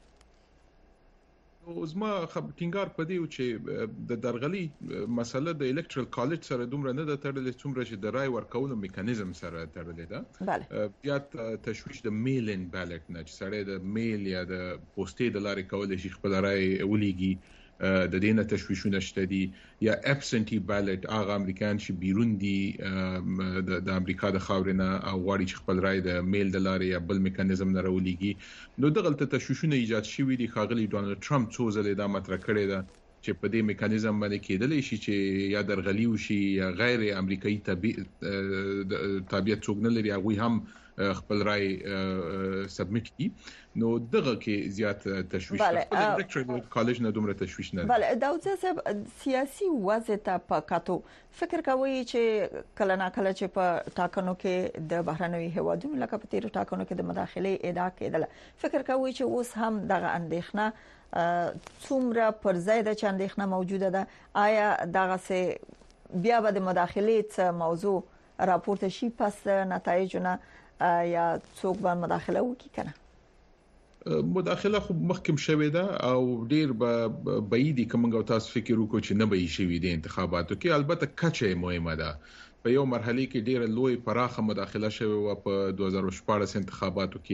زما خب ټینګار پدې چې د درغلي مسله د الکترال کالج سره دومره نه د تړلې څومره چې د رای ورکولو میکانیزم سره تړلې ده. بیا تشویش د میل ان بیلټ نه چې سره د میل یا د پوسټې د لارې کول شي خپل رای ولېږي، د دینه تشویشونه شته دي. یا ابسنټي بیلټ هغه امریکایان چې بیرون دي د امریکا د خاورینه او غواړي چې خپل رای د میل د لارې یا بل میکانیزم نه راولېږي. نو دغه تشویشونه ایجاد شوي دي. ښاغلي ډونالد ټرمپ څو ځله دا مطرح کړی ده چې په دې میکانیزم باندې کېدلی شي چې یا درغلي وشي یا غیر امریکایي تابعیت څوک نه لري هغه هم خپل رای سبمیټ کی. نو دغه کې زیات تشویش ده. الکترال کالج نه دومره تشویش نه. بله داوود صاحب سیاسي وضع ته پکاتو فکر کوي چې کله نا کله چې په ټاکنو کې د بهرنوي هیوادونو لکه په تیر ټاکنو کې د مداخله ادعا کېدله، فکر کوي چې اوس هم دغه اندېښنه څومره پر ځای د چاندېښنه موجوده ده؟ آیا دغه څه بیا به د مداخله موضوع راپورته شي پس نتایجونه یا څوک به مداخله وکړي کنه؟ مداخله خو مخکم شوې ده او ډیر به بعیدي کومه تاسو فکر وکړو چې نه به شي د انتخاباتو کې. البته کچه مهمه ده. په یو مرحله کې ډیره لوی پراخه مداخله شوې و په دوه هزار او شپاړس انتخاباتو کې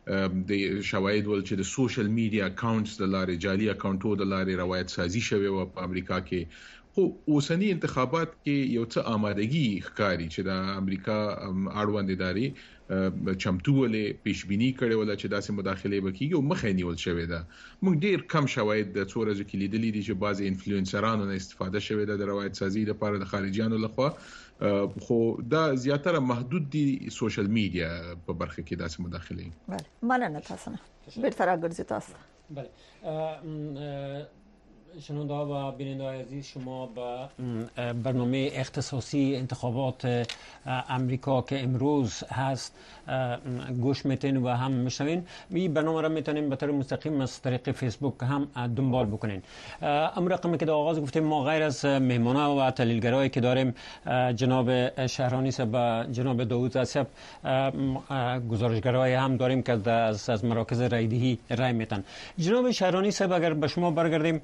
د شواهد ول چې د سوشل میډیا اکاونټس د لارې جعلي اکاونټو د لارې روایت سازي شوی و په امریکا کې. خو اوسنی انتخابات کې یو څه آمادګي ښکاری چې د امریکا اړوند ادارې چمتوولې پیشبینی کړي ول چې داسې مداخله وکړي او مخه نیول شوې ده. موږ ډیر کم شواهد د څو ورځې کې لیدلې دي چې بعضي انفلوئنسرانو نه استفاده شوې ده د روایت سازي لپاره د خارجيانو لخوا، خو دا زیاتره محدود دي سوشل میډیا په برخه کې داسې مداخله. بله مننه تاسو نه بیرته راګرځي تاسو. بله شنونده و بیننده عزیز، شما به برنامه اختصاصی انتخابات امریکا که امروز هست گوش میتین و هم میشنوین. این برنامه را میتونین به طور مستقیم از طریق فیسبوک هم دنبال بکنین. اما رقمی که در آغاز گفتیم ما غیر از مهمانه و تحلیلگرایی که داریم جناب شهرانی صاحب و جناب داوود صاحب گزارشگرایی هم داریم که از از مراکز رایدهی رای میتن. جناب شهرانی صاحب اگر به شما برگردیم،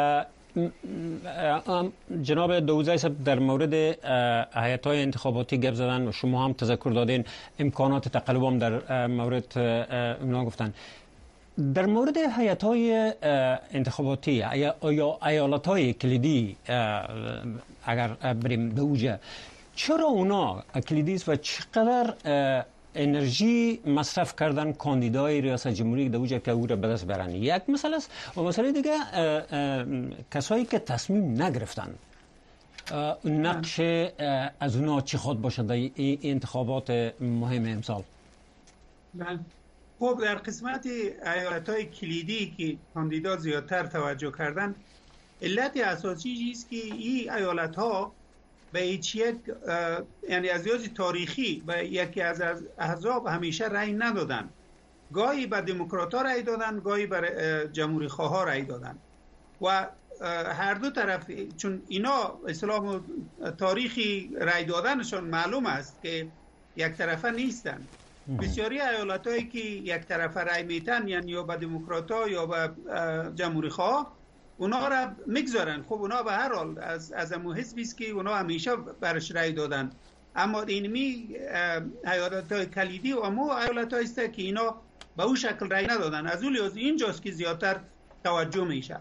جناب دوزای صاحب در مورد هیئت‌های انتخاباتی گپ زدن و شما هم تذکر دادین، امکانات تقلب هم در مورد اونا گفتن. در مورد هیئت‌های انتخاباتی یا ایالت‌های کلیدی اگر بریم به اوجه، چرا اونا کلیدی است و چقدر انرژی مصرف کردن کاندیدای ریاست جمهوری در اوجه که او را به دست برن؟ یک مسئله است و مسئله دیگه کسایی که تصمیم نگرفتن نقش از اونا چی خود باشه در این انتخابات مهم امسال؟ خب در قسمت ایالت‌های کلیدی که کاندیدا زیادتر توجه کردن، علت اساسی چیست که این ایالت‌ها به هیچ یک یعنی از لحاظ تاریخی به یکی از احزاب همیشه رأی ندادن. گاهی به دموکرات‌ها رأی دادن، گاهی به جمهوری خواها رأی دادن و هر دو طرف، چون اینا اسلام تاریخی رأی دادنشون معلوم است که یک طرفه نیستن. بسیاری ایالت‌هایی که یک طرفه رأی میتن یعنی یا به دموکرات‌ها یا به جمهوری خواه، اونا را میگذارن. خب اونا به هر حال از از امو حزبی است که اونا همیشه برش رای دادن، اما اینمی ایالت‌های کلیدی و امو ایالت‌هایی است که اینا به اون شکل رای ندادن. از اون لحاظ اینجاست که زیادتر توجه میشه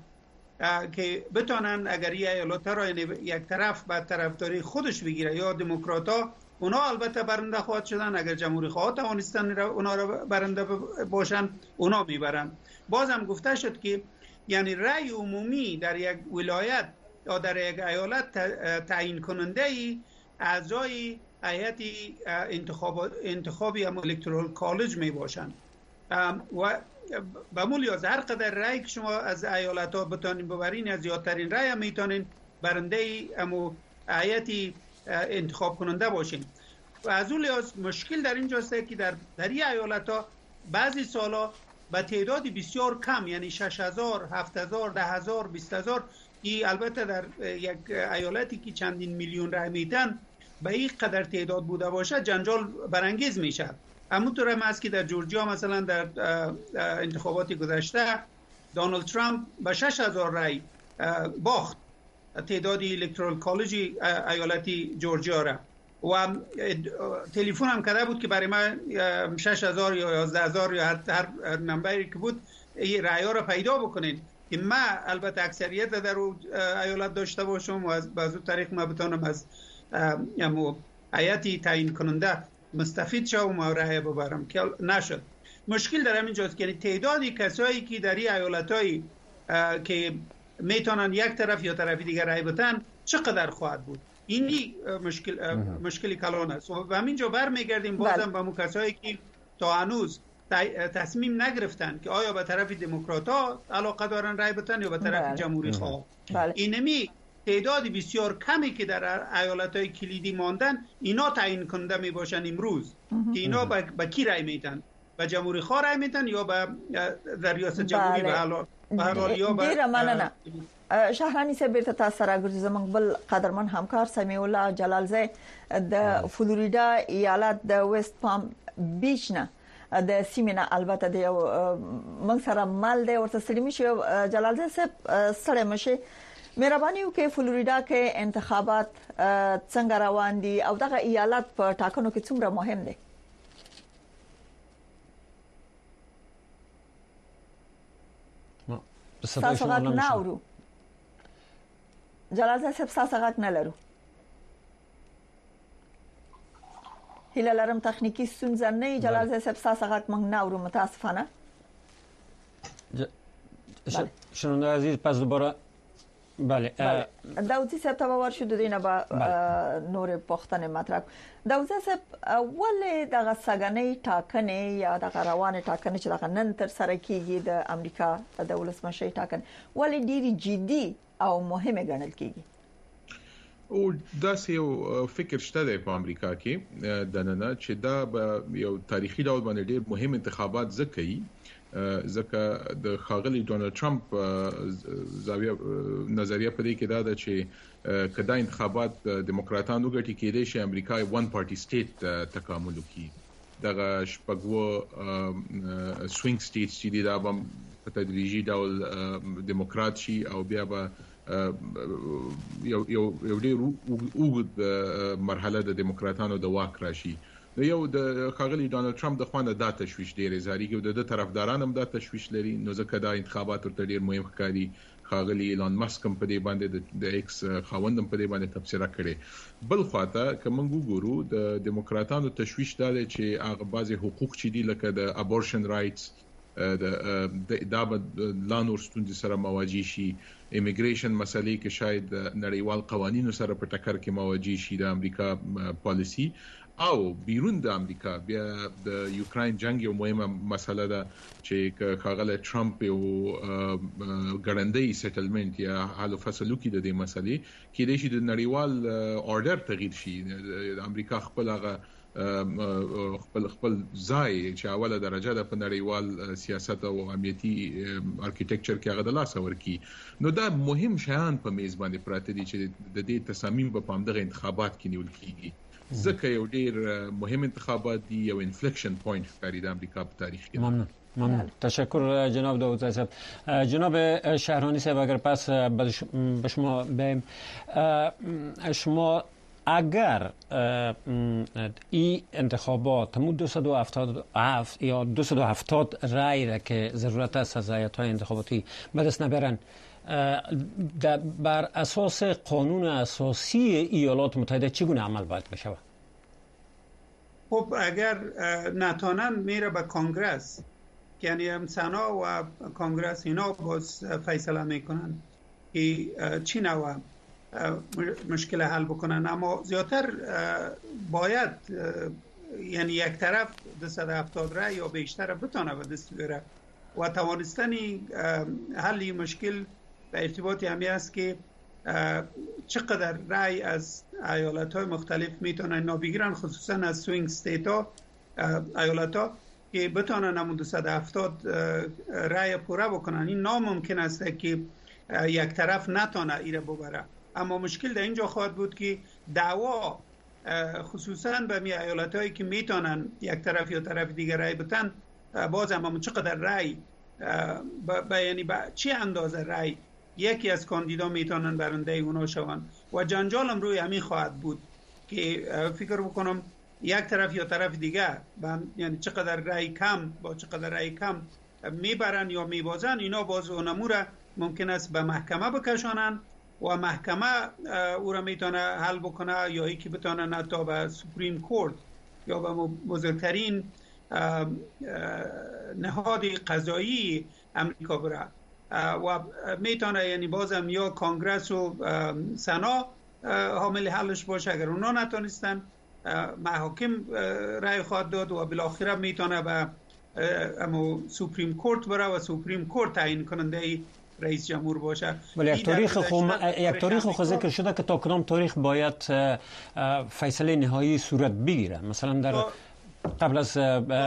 که بتونن اگر این ایالت‌ها را یک طرف به طرفداری خودش بگیره یا دموکرات‌ها، اونا البته برنده خواهد شدن. اگر جمهوری خواها توانستن اونا را برنده باشن، اونا میبرن. بازم گفته شد که یعنی رأی عمومی در یک ولایت یا در یک ایالت تعیین کننده ای اعضای هیئت انتخاب انتخابی هم الکترال کالج می باشند و به مولیاز هر قدر رأی که شما از ایالت ها بتانین ببرین، از زیادترین رأی هم میتونین برنده ای امو هیئت انتخاب کننده باشین. و از اون لحاظ مشکل در اینجاست که در در این ایالت ها بعضی سالا به تعداد بسیار کم، یعنی شش هزار، هفت هزار، ده هزار، بیست هزار، این البته در یک ایالتی که چندین میلیون رای میدن به این قدر تعداد بوده باشه جنجال برانگیز میشه. همونطور هم است که در جورجیا مثلا در انتخابات گذشته دونالد ترامپ به شش هزار رای باخت تعداد الکترال کالجی ایالتی جورجیا را و تلفن هم کرده بود که برای من شش هزار یا یازده هزار یا هر نمبری که بود این رأی‌ها را پیدا بکنین که ما البته اکثریت در ایالت داشته باشم و از بعضو طریق ما بتونم از هیئت تعیین کننده مستفید شوم و رأی ببرم که نشد. مشکل در همین جاست که یعنی تعدادی کسایی که در این ایالت‌هایی که میتونن یک طرف یا طرف دیگر رأی بدن چقدر خواهد بود؟ اینی مشکل مشکلی کلان است و به همینجا برمیگردیم بازم به اون کسایی که تا هنوز تصمیم نگرفتن که آیا به طرف دموکرات‌ها علاقه دارن رای بدن یا به طرف جمهوری خواه. اینمی تعداد بسیار کمی که در ایالت‌های کلیدی ماندن، اینا تعیین کننده می باشن امروز که اینا به کی رای میدن، به جمهوری خواه رای میدن یا به ریاست جمهوری به حال یا به شهرانی صاحب بیرته تاسو راګرځي زموږ بل قدرمن همکار سمیع الله جلالزی د فلوریدا ایالت د ویست پام بیچ نه د سیمینه البته د یو موږ سره مال دی ورته سړي مشي جلالزی صاحب سره مشي مهرباني وکړئ فلوریدا کې انتخابات څنګه روان دي او دغه ایالت په ټاکنو کې څومره مهم دي؟ صدای شما نه اورو جلال صاحب تاسو غږ نه لرو هله لرم تخنیکی ستونزه نه جلال صاحب تاسو غږ موږ نه اورو متاسفانه شنونده عزیز پس دوباره بله داوودی صاحب ته ورشو د دینه با نور پښتنه مطرح داوود صاحب ولې د غسګنې ټاکنې یا د روانه ټاکنې چې د نن تر سره کیږي د امریکا د ولسمشي ټاکنې ولې ډیری جدي او مهمه ګڼل کیږي او دا یو فکر شته په امریکا کې د نن چې دا یو تاریخي ډول باندې ډیر مهم انتخابات ځکه ځکه د خاغلی ډونالد ټرمپ زاویه نظریه په دې کې دا ده چې کدا انتخابات دیموکراتانو ګټي کېدې شي امریکا ون پارټي سټیټ تکامل وکړي دغه شپږو سوینګ سټیټس چې دا په تدریجي ډول دیموکرات شي او بیا به یو یو یو ډیر اوږد مرحله د دیموکراتانو د واک راشي یو د خاغلی ډونالد ټرمپ د خوانه د تشويش ډیره زاري کې د طرفداران هم د تشويش لري نو ځکه دا انتخابات ورته ډیر مهم ښکاري خاغلی ایلان ماسک هم په دې باندې د ایکس خاوندم په دې باندې تبصره کړي بل خواته کوم ګورو د دیموکراتانو تشويش دا چې هغه بعضي حقوق چې دي لکه د ابورشن رائټس د دا لا نور ستونزې سره مواجه شي ایمیګریشن مسلې کې شاید نړیوال قوانینو سره په ټکر کې مواجه شي د امریکا پالیسی او بیرون د امریکا بیا د یوکرين جنگ یو مهمه مسله ده چې خاغله ټرمپ یو ګړندۍ سټلمنت یا حل فصلو کې د دې مسلې کې د شي د نړیوال اورډر تغیر شي د امریکا خپل هغه خپل خپل ځای چې اوله درجه د نړیوال سیاست او امنیتي ارکیټیکچر کې هغه د لاس ورکی نو دا مهم شیان په میز باندې پراته دي چې د دې تصامیم په پامدغه انتخابات کې نیول کیږي ځکه یو ډیر مهم انتخابات دي یو انفلیکشن پوینټ ښکاري د امریکا په تاریخ کې. ممنون ممنون تشکر جناب داوود صاحب. جناب شهرانی صاحب اگر پس به شما بریم شما اگر این انتخابات همون دویست و هفتاد و هفت یا دویست و هفتاد رای را که ضرورت است از هیئت‌های انتخاباتی به دست نبرن بر اساس قانون اساسی ایالات متحده چگونه عمل باید بشود؟ خب اگر نتانن میره به کنگرس یعنی هم سنا و کنگرس اینا باز فیصله میکنن که چی نوع مشکل حل بکنن اما زیادتر باید یعنی یک طرف دویست و هفتاد رای یا بیشتر بتونه به دست بیاره و توانستنی حل مشکل به ارتباط همی است که چقدر رای از ایالت‌های مختلف میتونن اینا بگیرن خصوصا از سوینگ استیت ها ایالت ها که بتونن همون دویست و هفتاد رای پوره بکنن. این ناممکن است که یک طرف نتونه ایره ببره اما مشکل در اینجا خواهد بود که دعوا خصوصا به می ایالت هایی که میتونن یک طرف یا طرف دیگر رای بتن باز هم همون چقدر رای با یعنی با چه اندازه رای یکی از کاندیدا میتونن برنده اونا شون و جنجال هم روی همین خواهد بود که فکر بکنم یک طرف یا طرف دیگه یعنی چقدر رای کم با چقدر رای کم میبرن یا میبازن اینا باز اونمو را ممکن است به محکمه بکشانن و محکمه او را میتونه حل بکنه یا یکی بتونه حتی به سپریم کورت یا به بزرگترین نهاد قضایی امریکا بره و میتونه یعنی بازم یا کانگرس و سنا حامل حلش باشه. اگر اونا نتونستن محاکم رای خواهد داد و بالاخره میتونه به اما سپریم کورت بره و سپریم کورت تعیین کننده رئیس جمهور باشه. ولی یک تاریخ خو یک تاریخ خو ذکر شده که تا کدام تاریخ باید فیصله نهایی صورت بگیره مثلا در قبل از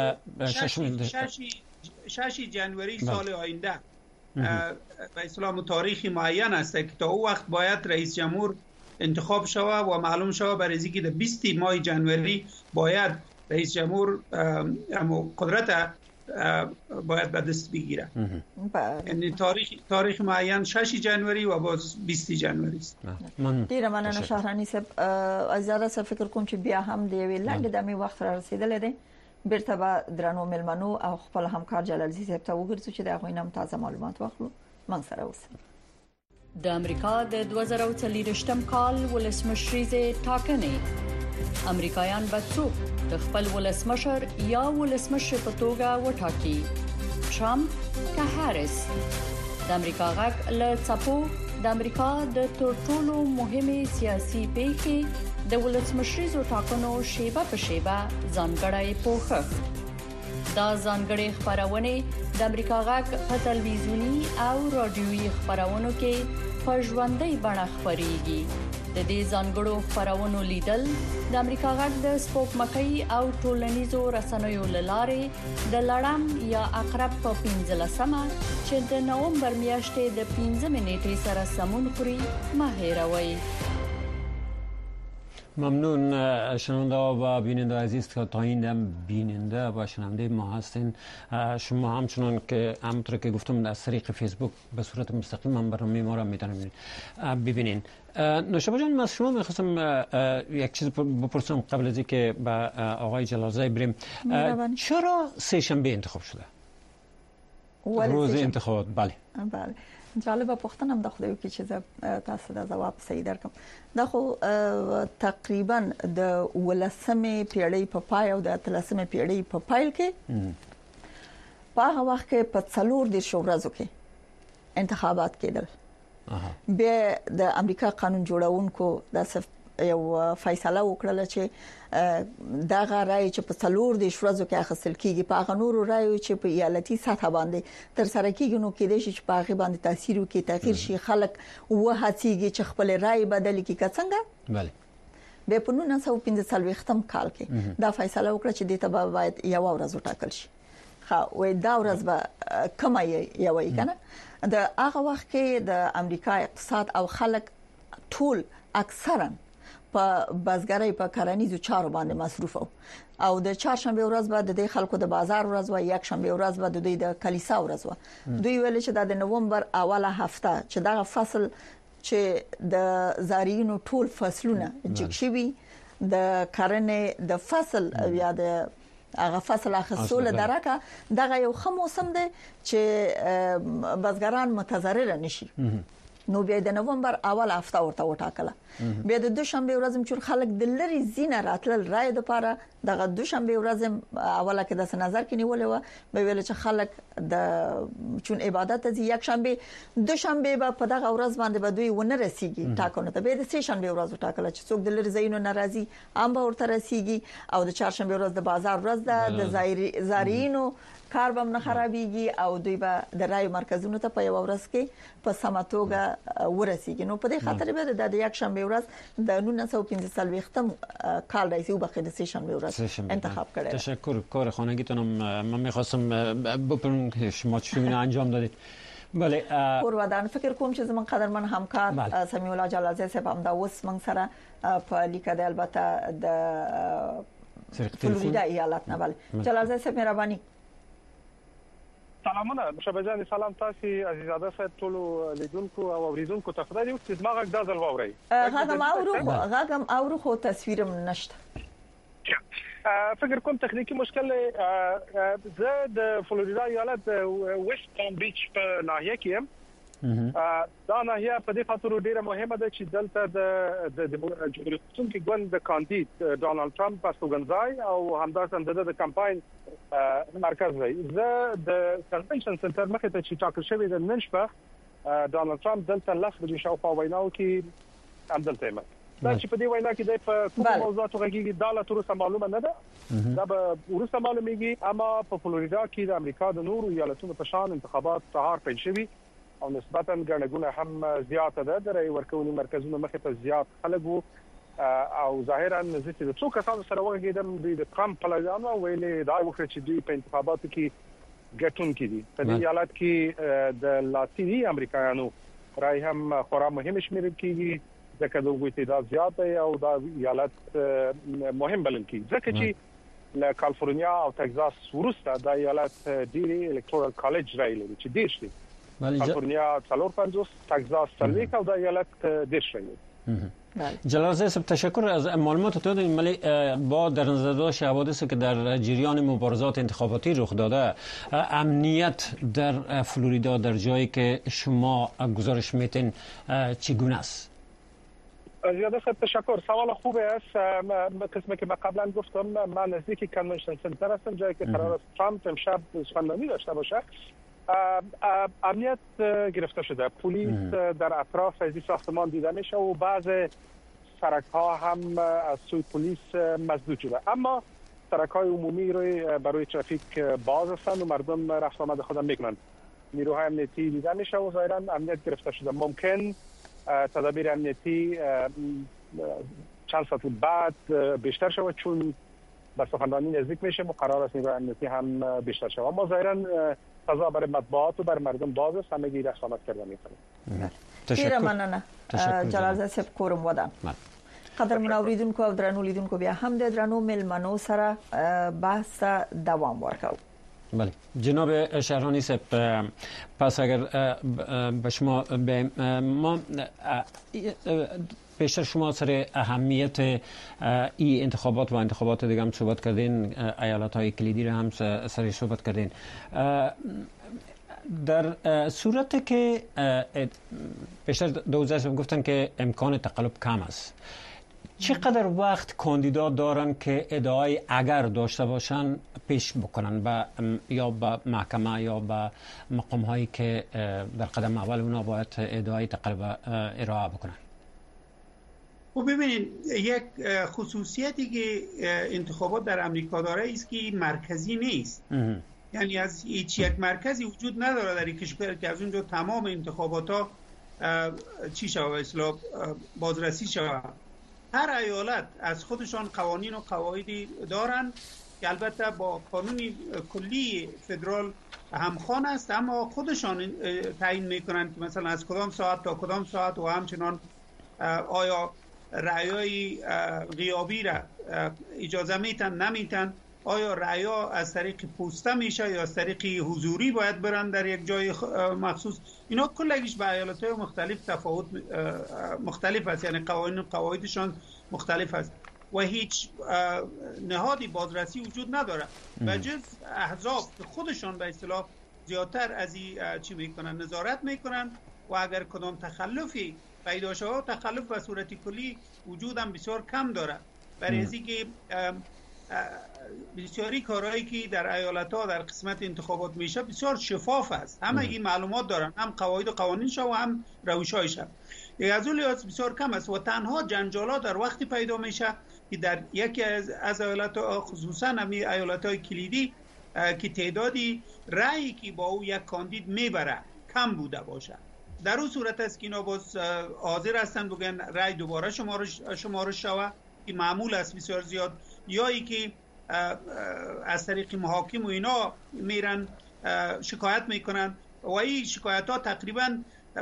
شش جنوری سال آینده به اسلام تاریخی معین است که تا او وقت باید رئیس جمهور انتخاب شود و معلوم شود برای اینکه در بیست ماه جنوری باید رئیس جمهور قدرت باید به دست بگیره. یعنی تاریخ تاریخ معین شش جنوری و باز بیست جنوری است. ډیره مننه شهرانی صاحب. ازاده صاحب فکر کوم چې بیا هم د وی لاندې د می وخت را رسیدلې ده بیرته به درنو ملمنو او خپل همکار جلال زی صاحب ته وګرځو چې دا غوینم تازه معلومات واخلو. من سره اوسئ. د امریکا د دوه زره او څلورم کال ولسمشریزې ټاکنې امریکایان به څوک د خپل ولسمشر یا ولسمشر په توګه وټاکي، ټرمپ که هاریس. د امریکا غږ له څپو د امریکا د تر ټولو مهمه سیاسي پیښې د ولسمشریزو ټاکنو شیبه په شیبه ځانګړی پوښښ. دا ځانګړې خبرونه د امریکا غږ په تلویزیونی او رادیويي خبرونو کې په ژوندۍ بڼه خبريږي. د دې ځانګړو خبرونو لیدل د امریکا غږ د سپوږمکۍ او ټولنیزو رسنیو لارې د لړم یا عقرب په پنځلسمه چې د نومبر میاشتې د پنځمې نیټې سره سمون خوري مه هېروئ. ممنون شنونده و بیننده عزیز که تا این دم بیننده و شنونده ما هستین. شما همچنان که همونطور که گفتم از طریق فیسبوک به صورت مستقیم هم برنامه ما را میتونید ببینین. نوشابه جان، من از شما میخواستم یک چیز بپرسم قبل از اینکه به آقای جلالزاده بریم. چرا سه شنبه انتخاب شده؟ روز انتخابات. بله بله جالبه پوښتنه هم د خدای کې چې تاسو دا جواب صحیح درکم. دا خو تقریبا د ولسمې پیړۍ په پای او د اتلسمې پیړۍ په پایل کې په هغه وخت کې په څلور د شورازو کې انتخابات کېدل. به د امریکا قانون جوړونکو د یو فیصله وکړه چې دا غراي چې په څلور د شورازو کې اخیستل کیږي په غنور راي چې په ایالتي سطح باندې تر سره کیږي، نو کې د شي په هغه باندې تاثیر وکړي، تغیر شي، خلک وهڅيږي چې خپل رائے بدل کړي. څنګه بله به په نولس سوه پنځه څلوېښتم کال کې دا فیصله وکړه چې د تبا باید یو ورځ وټاکل شي. خو وې دا ورځ به کومه یو وي کنه. د هغه وخت کې د امریکا اقتصاد او خلک ټول اکثرا په بازګرۍ په کرنیزو چارو باندې مصروف او د چهارشنبه ورځ بعد د خلکو د بازار ورځ و یک شنبه ورځ بعد د د کلیسا ورځ و. دوی ویل چې د نومبر اوله هفته چې دا فصل چې د زارینو ټول فصلونه جګ شوي د کرنې د فصل یا د هغه فصل اخیستل درکه دغه یو خمو موسم دی چې بازګران متضرر نشي. نو بیا د نومبر اول هفته ورته وټاکله. بیا د دوشنبه ورځ چې خلک د لری زینه راتل رای د پاره دغه دوشنبه ورځ اوله کې د نظر کې نیولې و به ویل چې خلک د چون عبادت از یک شنبه دوشنبه به په دغه ورځ باندې به دوی ونه رسیږي ټاکنه ته. به د سه شنبه ورځ وټاکله چې څوک د لری زینو ناراضي هم به ورته رسیږي او د چهارشنبه ورځ د بازار ورځ د زایرینو کار به نه خرابېږي او دوی به د رای مرکزونو ته په یو ورځ کې په سماتوګه ورسیږي. نو په دې خاطر به د یک شنبه ورځ د نولس سوه پنځه څلوېښتم کال رئیس وبخښه د سه شنبه ورځ انتخاب کړی. تشکر. کار خانگیتون من می‌خواستم بپرسم که شما چی انجام دادید. بله پروردان فکر کوم چې زمون قدرمن همکار سمیع الله جلالزاده صاحب هم دا اوس من سره په لیکه د البته د فلوریدا ایالت نه. بله جلالزاده صاحب مهرباني. سلامونه نوشابه جان، سلام تاسو عزیزاده صاحب ټول لیدونکو او اوریدونکو ته خدای دې چې زما غږ د ځل واوري. غږم اورو غږم اورو خو تصویرم نشته. فکر کوم تخنیکی مشکل زه د فلوریدا ایالت ویسټ پام بیچ په ناحیه کې یم. دا ناحیه په دې خاطر ډیره مهمه ده چې دلته د جمهوریت خپلواکي ګوند د کاندید ډونالد ټرمپ استوګنځای او همدارسره د کمپاین مرکز دی. زه د کنونشن سنټر مخې ته چې ټاکل شوی د نن شپه ډونالد ټرمپ دلته لس بجې شاوخوا ویناو کې هم دلته یم. دا چې په دې وینا کې د په کومو موضوعاتو غږیږي دا لا تر اوسه معلومه نه ده. دا به ورسته معلومیږي. اما په فلوریدا کې د امریکا د نورو ایالتونو په شان انتخابات سهار پیل شوي او نسبتاً ګڼګونه هم زیاته ده. د رای ورکونې مرکزونو مخې ته زیات خلک وو او ظاهرا زه چې څو کسانو سره وغږېدم دوی د ټرمپ پلویانو ویلي دا وکړي چې دوی په انتخاباتو کې ګټونکي دي. په دې ایالت کې د لاتینی امریکایانو رای هم خورا مهم شمیرل کیږي ځکه د وګړو تعداد زیات دی او دا ایالت مهم بلل کیږي ځکه چې له کالیفورنیا او تگزاس وروسته دا ایالت ډیری الکتورال کالج رای لري چې ډیر شي. کالیفورنیا څلور پنځوس، تگزاس څلوېښت او دا ایالت ډیر شي. جلال صاحب تشکر از معلومات تو دادید. ولی با در نظر داشت حوادثی که در جریان مبارزات انتخاباتی رخ داده، امنیت در فلوریدا در جایی که شما گزارش میتین چگونه است؟ زیاده خیلی تشکر. سوال خوبه است. قسمی که من قبلا گفتم، من نزدیک کنونشن سنتر هستم، جایی که قرار است ترامپ امشب سخنرانی داشته باشه. امنیت گرفته شده، پلیس در اطراف از این ساختمان دیده میشه و بعض سرک ها هم از سوی پلیس مسدود شده، اما سرک های عمومی روی برای ترافیک باز هستند و مردم رفت آمد خودم میکنند. نیروهای امنیتی دیده میشه و ظاهرا امنیت گرفته شده. ممکن تدابیر امنیتی چند ساعت بعد بیشتر شود، چون به سخنرانی نزدیک میشه و قرار است نیروهای امنیتی هم بیشتر شود. اما ظاهرا فضا برای مطبوعات و برای مردم باز است، همگی رفت آمد کردن میکنند. تشکر. مننه جلال صاحب کورم ودان. قدر منوریدونکو او درنو لیدونکو بیا هم د درنو ملمنو سره بحث دوام ورکو. بله جناب شهرانی صاحب، پس اگر به شما به ما بیشتر شما سر اهمیت این انتخابات و انتخابات دیگه هم صحبت کردین، ایالت های کلیدی رو هم سر صحبت کردین. در صورت که بیشتر دوزده صاحب گفتن که امکان تقلب کم است، چقدر وقت کاندیدا دارن که ادعای اگر داشته باشن پیش بکنن با یا با محکمه یا با مقام هایی که در قدم اول اونا باید ادعای تقلب ارائه بکنن؟ خب ببینید، یک خصوصیتی که انتخابات در امریکا داره است که مرکزی نیست. یعنی از هیچ یک مرکزی وجود نداره در این کشور که از اونجا تمام انتخابات ها چی شود، اصلا بازرسی شود. هر ایالت از خودشان قوانین و قواعدی دارن که البته با قانون کلی فدرال همخوان است، اما خودشان تعیین میکنن که مثلا از کدام ساعت تا کدام ساعت و همچنان آیا رأیای غیابی را اجازه میتن نمیتن، آیا رأیا از طریق پوسته میشه یا از طریق حضوری باید برن در یک جای مخصوص. اینا کلش به ایالت‌های مختلف تفاوت مختلف است، یعنی قوانین و قواعدشان مختلف است و هیچ نهادی بازرسی وجود نداره و جز احزاب که خودشان به اصطلاح زیادتر از این چی میکنن، نظارت میکنن و اگر کدام تخلفی پیدا شود، تخلف به صورت کلی وجودم بسیار کم داره. برای از اینکه بسیاری کارهایی که در ایالت‌ها در قسمت انتخابات میشه بسیار شفاف است، همه این معلومات دارن، هم قواعد و قوانینش و هم روش‌هایش. از اون لحاظ بسیار کم است و تنها جنجالات در وقتی پیدا میشه که در یکی از از ایالت‌ها، خصوصا همین ایالت‌های کلیدی که تعدادی رأیی که با او یک کاندید میبره کم بوده باشه. در اون صورت است که اینا باز حاضر هستن بگن رأی دوباره شمارش شمارش شود که معمول است بسیار زیاد، یا ای که از طریق محاکم و اینا میرن شکایت میکنن و این شکایت ها تقریبا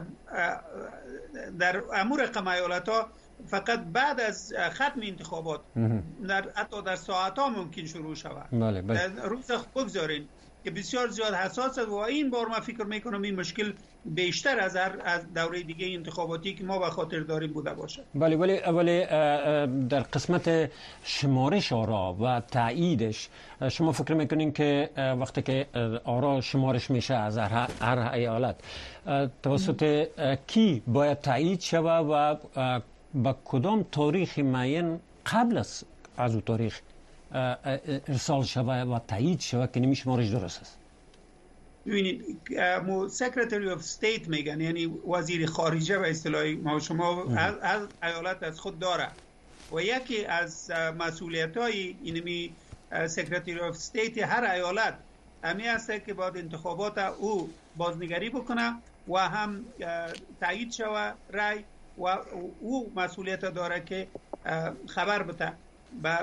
در امور رقم ایالت ها فقط بعد از ختم انتخابات در حتی در ساعت ها ممکن شروع شود. بله بله. روز بگذارین که بسیار زیاد حساس است و این بار من فکر میکنم این مشکل بیشتر از هر از دوره دیگه انتخاباتی که ما به خاطر داریم بوده باشه. بله ولی ولی در قسمت شمارش آرا و تاییدش شما فکر میکنین که وقتی که آرا شمارش میشه از هر, هر ایالت توسط کی باید تایید شود و با کدام تاریخ معین قبل از از اون تاریخ ارسال شود و تایید شود که نمیشه شمارش درست است؟ ببینید، مو سکرتری اف استیت میگن، یعنی وزیر خارجه به اصطلاح ما شما از ایالت از خود داره و یکی از مسئولیت‌های اینمی سکرتری اف استیت هر ایالت همین است که بعد انتخابات او بازنگری بکنه و هم تایید شود رای و او مسئولیت داره که خبر بده به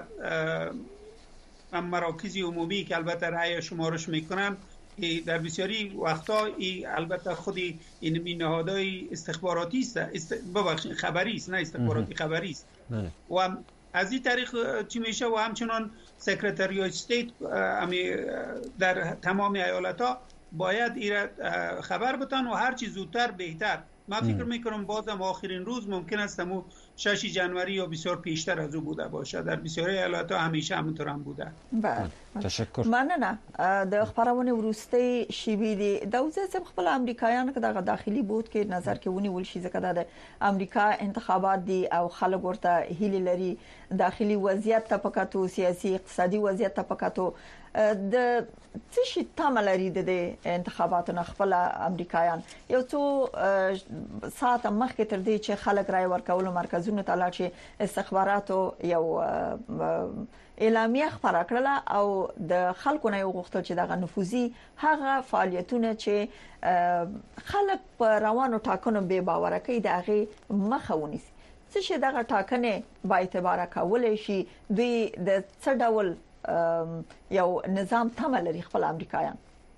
مراکز عمومی که البته رای شمارش میکنن. در بسیاری وقتا ای البته خودی این نهادهای استخباراتی است، است ببخشید خبری است، نه استخباراتی، خبری است و از این طریق چی میشه و همچنان سکرتری استیت در تمام ایالت‌ها باید ایرا خبر بتن و هر چی زودتر بهتر. من فکر میکنم بازم آخرین روز ممکن است همو شش جنوری یا بسیار پیشتر از او بوده باشه. در بسیاری ایالت‌ها همیشه همونطور هم بوده. بله تشکر. مننه. د خبرونه ورسته شیبی دی دوزه سم خپل امریکایان که د داخلي بود کې نظر کې ونیول شي ځکه د امریکا انتخابات دي او خلک ورته هیله لري داخلي وضعیت ته پکاتو سیاسي اقتصادي وضعیت ته پکاتو د څه شي تملري د انتخاباتو نه خپل امریکایان یو څو ساعت مخکې تر دې چې خلک رای ورکول مرکزونو ته لاړ شي استخباراتو یو اعلامیه خبره کړله او د خلکو نه غوښتل چې دغه نفوذي هغه فعالیتونه چې خلک په روانو ټاکنو به باور کوي دغه مخه ونیسي څه شي دغه ټاکنه با اعتبار کولای شي دوی د څه ډول یو نظام تملري خپل امریکایان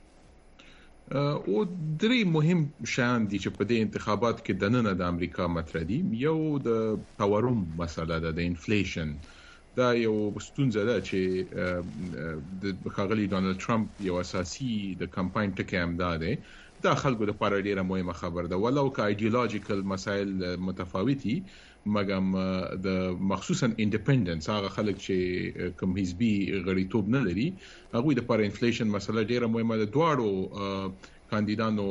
او درې مهم شان دي چې په دې انتخابات کې د نن د امریکا مطرح دي. یو د تورم مسله ده، د انفلیشن. دا یو ستونزه ده چې د خاغلی ډونالد ټرمپ یو اساسي د کمپاین ټکی هم ده. دا خلکو د لپاره ډیره مهمه خبر ده، ولو که ایدئولوژیکل مسایل متفاوتي، مګم د مخصوصا انډیپندنس هغه خلک چې کوم حزبي غړیتوب نه لري هغه د لپاره انفلیشن مسله ډیره مهمه ده. دواړو کاندیدانو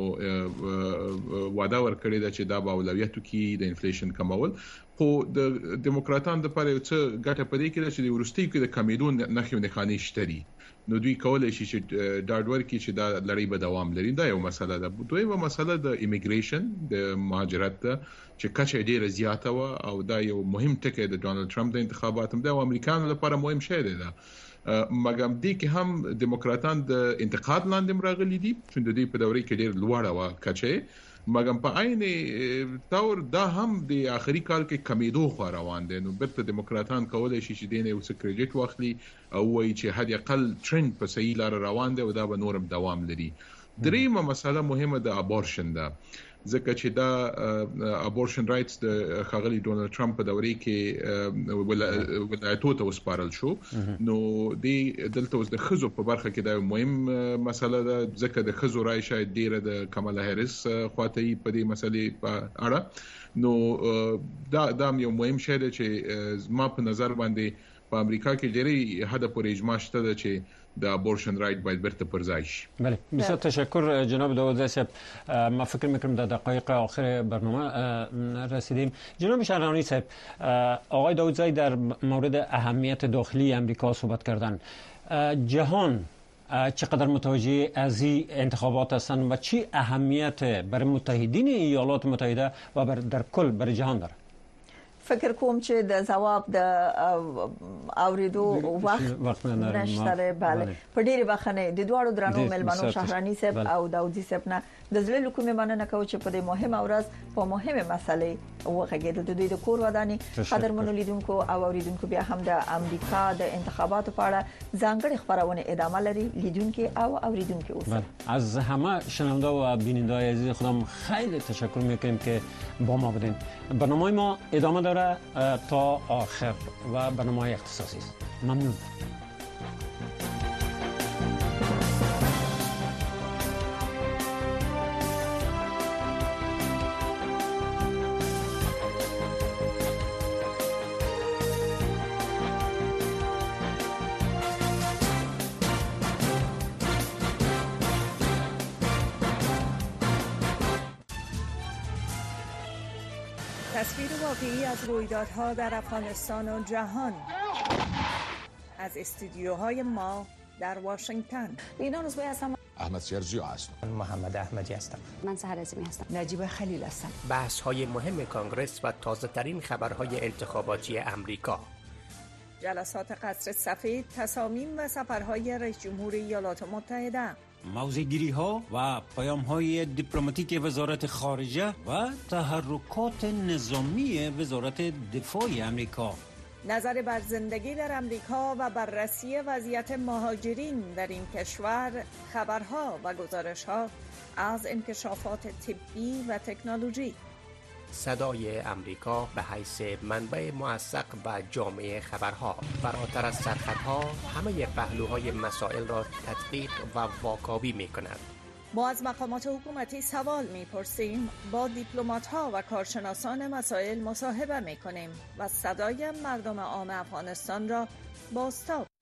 وعده ورکړې ده چې دا به اولویت کوي د انفلیشن کمول، خو د دیموکراتانو لپاره یو څه ګټه پدې کې ده چې د ورستۍ کې د کمیدو نخښو نه خاني شتري، نو دوی کولای شي چې ډاډ ورکړي چې دا لړۍ به دوام لري. دا یو مسله ده. دویمه مسله د ایمیګریشن د مهاجرت ده چې کچه ډیره زیاته و او دا یو مهم ټکی د ډونالد ټرمپ د انتخاباتو د امریکایانو لپاره مهم شی دی. دا مګم دي کې هم دیموکراتان د انتقاد لاندې راغلي دي چې د دې په دوره کې ډیر لوړه و کچه، مګم په عین تور دا هم د اخري کال کې کمیدو خو روان دي. نو برته دیموکراتان کولای شي چې دینه یو څه کریډټ واخلي او وایي چې حد اقل ټرند په صحیح لار روان دی او دا به نورم دوام لري. دریمه مسله مهمه د ابورشن ده، ځکه چې دا ابورشن رائټس د خاغلی ډونالد ټرمپ په دوره کې ولایتو ته وسپارل شو. نو د دلته اوس د خزو په برخه کې دا مهم مسله ده، ځکه د خزو رائے شاید ډیره د کمالا هریس خواته په دې مسلې په اړه. نو دا د یو مهم شی دی چې ما په نظر باندې په امریکا کې ډېری حد پورې اجماع شته ده چې د ابورشن رائټ باید برته پر ځای شي. بله، بسیار تشکر جناب داوود صاحب. ما فکر میکنم در دقایق آخر برنامه رسیدیم. جناب شهرانی صاحب، آقای داوودزایی در مورد اهمیت داخلی امریکا صحبت کردن. جهان چقدر متوجه از این انتخابات هستند و چی اهمیت برای متحدین ایالات متحده و بر در کل برای جهان داره؟ فکر کوم چې د جواب د اوریدو وخت نشته. بله، په ډیره بخنه د دوړو درنو ملمنو شهرانی صاحب او داودي صاحب نه د زړه کومه مننه کوم چې په دې مهمه ورځ په مهمه مسلې وغږیدل. د دوی د کور وداني قدرمنو لیدونکو او اوریدونکو بیا هم د امریکا د انتخاباتو په اړه ځانګړي خبرونه ادامه لري. لیدونکو او اوریدونکو اوسه از همه شنونده و بیننده عزیز خودم خیلی تشکر میکنیم که با ما بودین. برنامه ما ادامه داره تا آخر و برنامه اختصاصی است. ممنون. تصویر واقعی از رویدادها در افغانستان و جهان از استودیوهای ما در واشنگتن. بینا روزبه هستم. احمد سیرزیو هستم. محمد احمدی هستم. من سحر عظیمی هستم. نجیب خلیل هستم. بحث های مهم کانگرس و تازه ترین خبرهای انتخاباتی امریکا. جلسات قصر سفید، تصامیم و سفرهای رئیس جمهور ایالات متحده. موضع‌گیری ها و پیام های دیپلماتیک وزارت خارجه و تحرکات نظامی وزارت دفاع امریکا. نظر بر زندگی در امریکا و بررسی وضعیت مهاجرین در این کشور، خبرها و گزارش‌ها از انکشافات طبی و تکنولوژی. صدای امریکا به حیث منبع موثق و جامع خبرها، فراتر از سرحدها همه پهلوهای مسائل را تدقیق و واکاوی می کند. ما از مقامات حکومتی سوال می‌پرسیم، با دیپلمات‌ها و کارشناسان مسائل مصاحبه می‌کنیم و صدای مردم عام افغانستان را بازتاب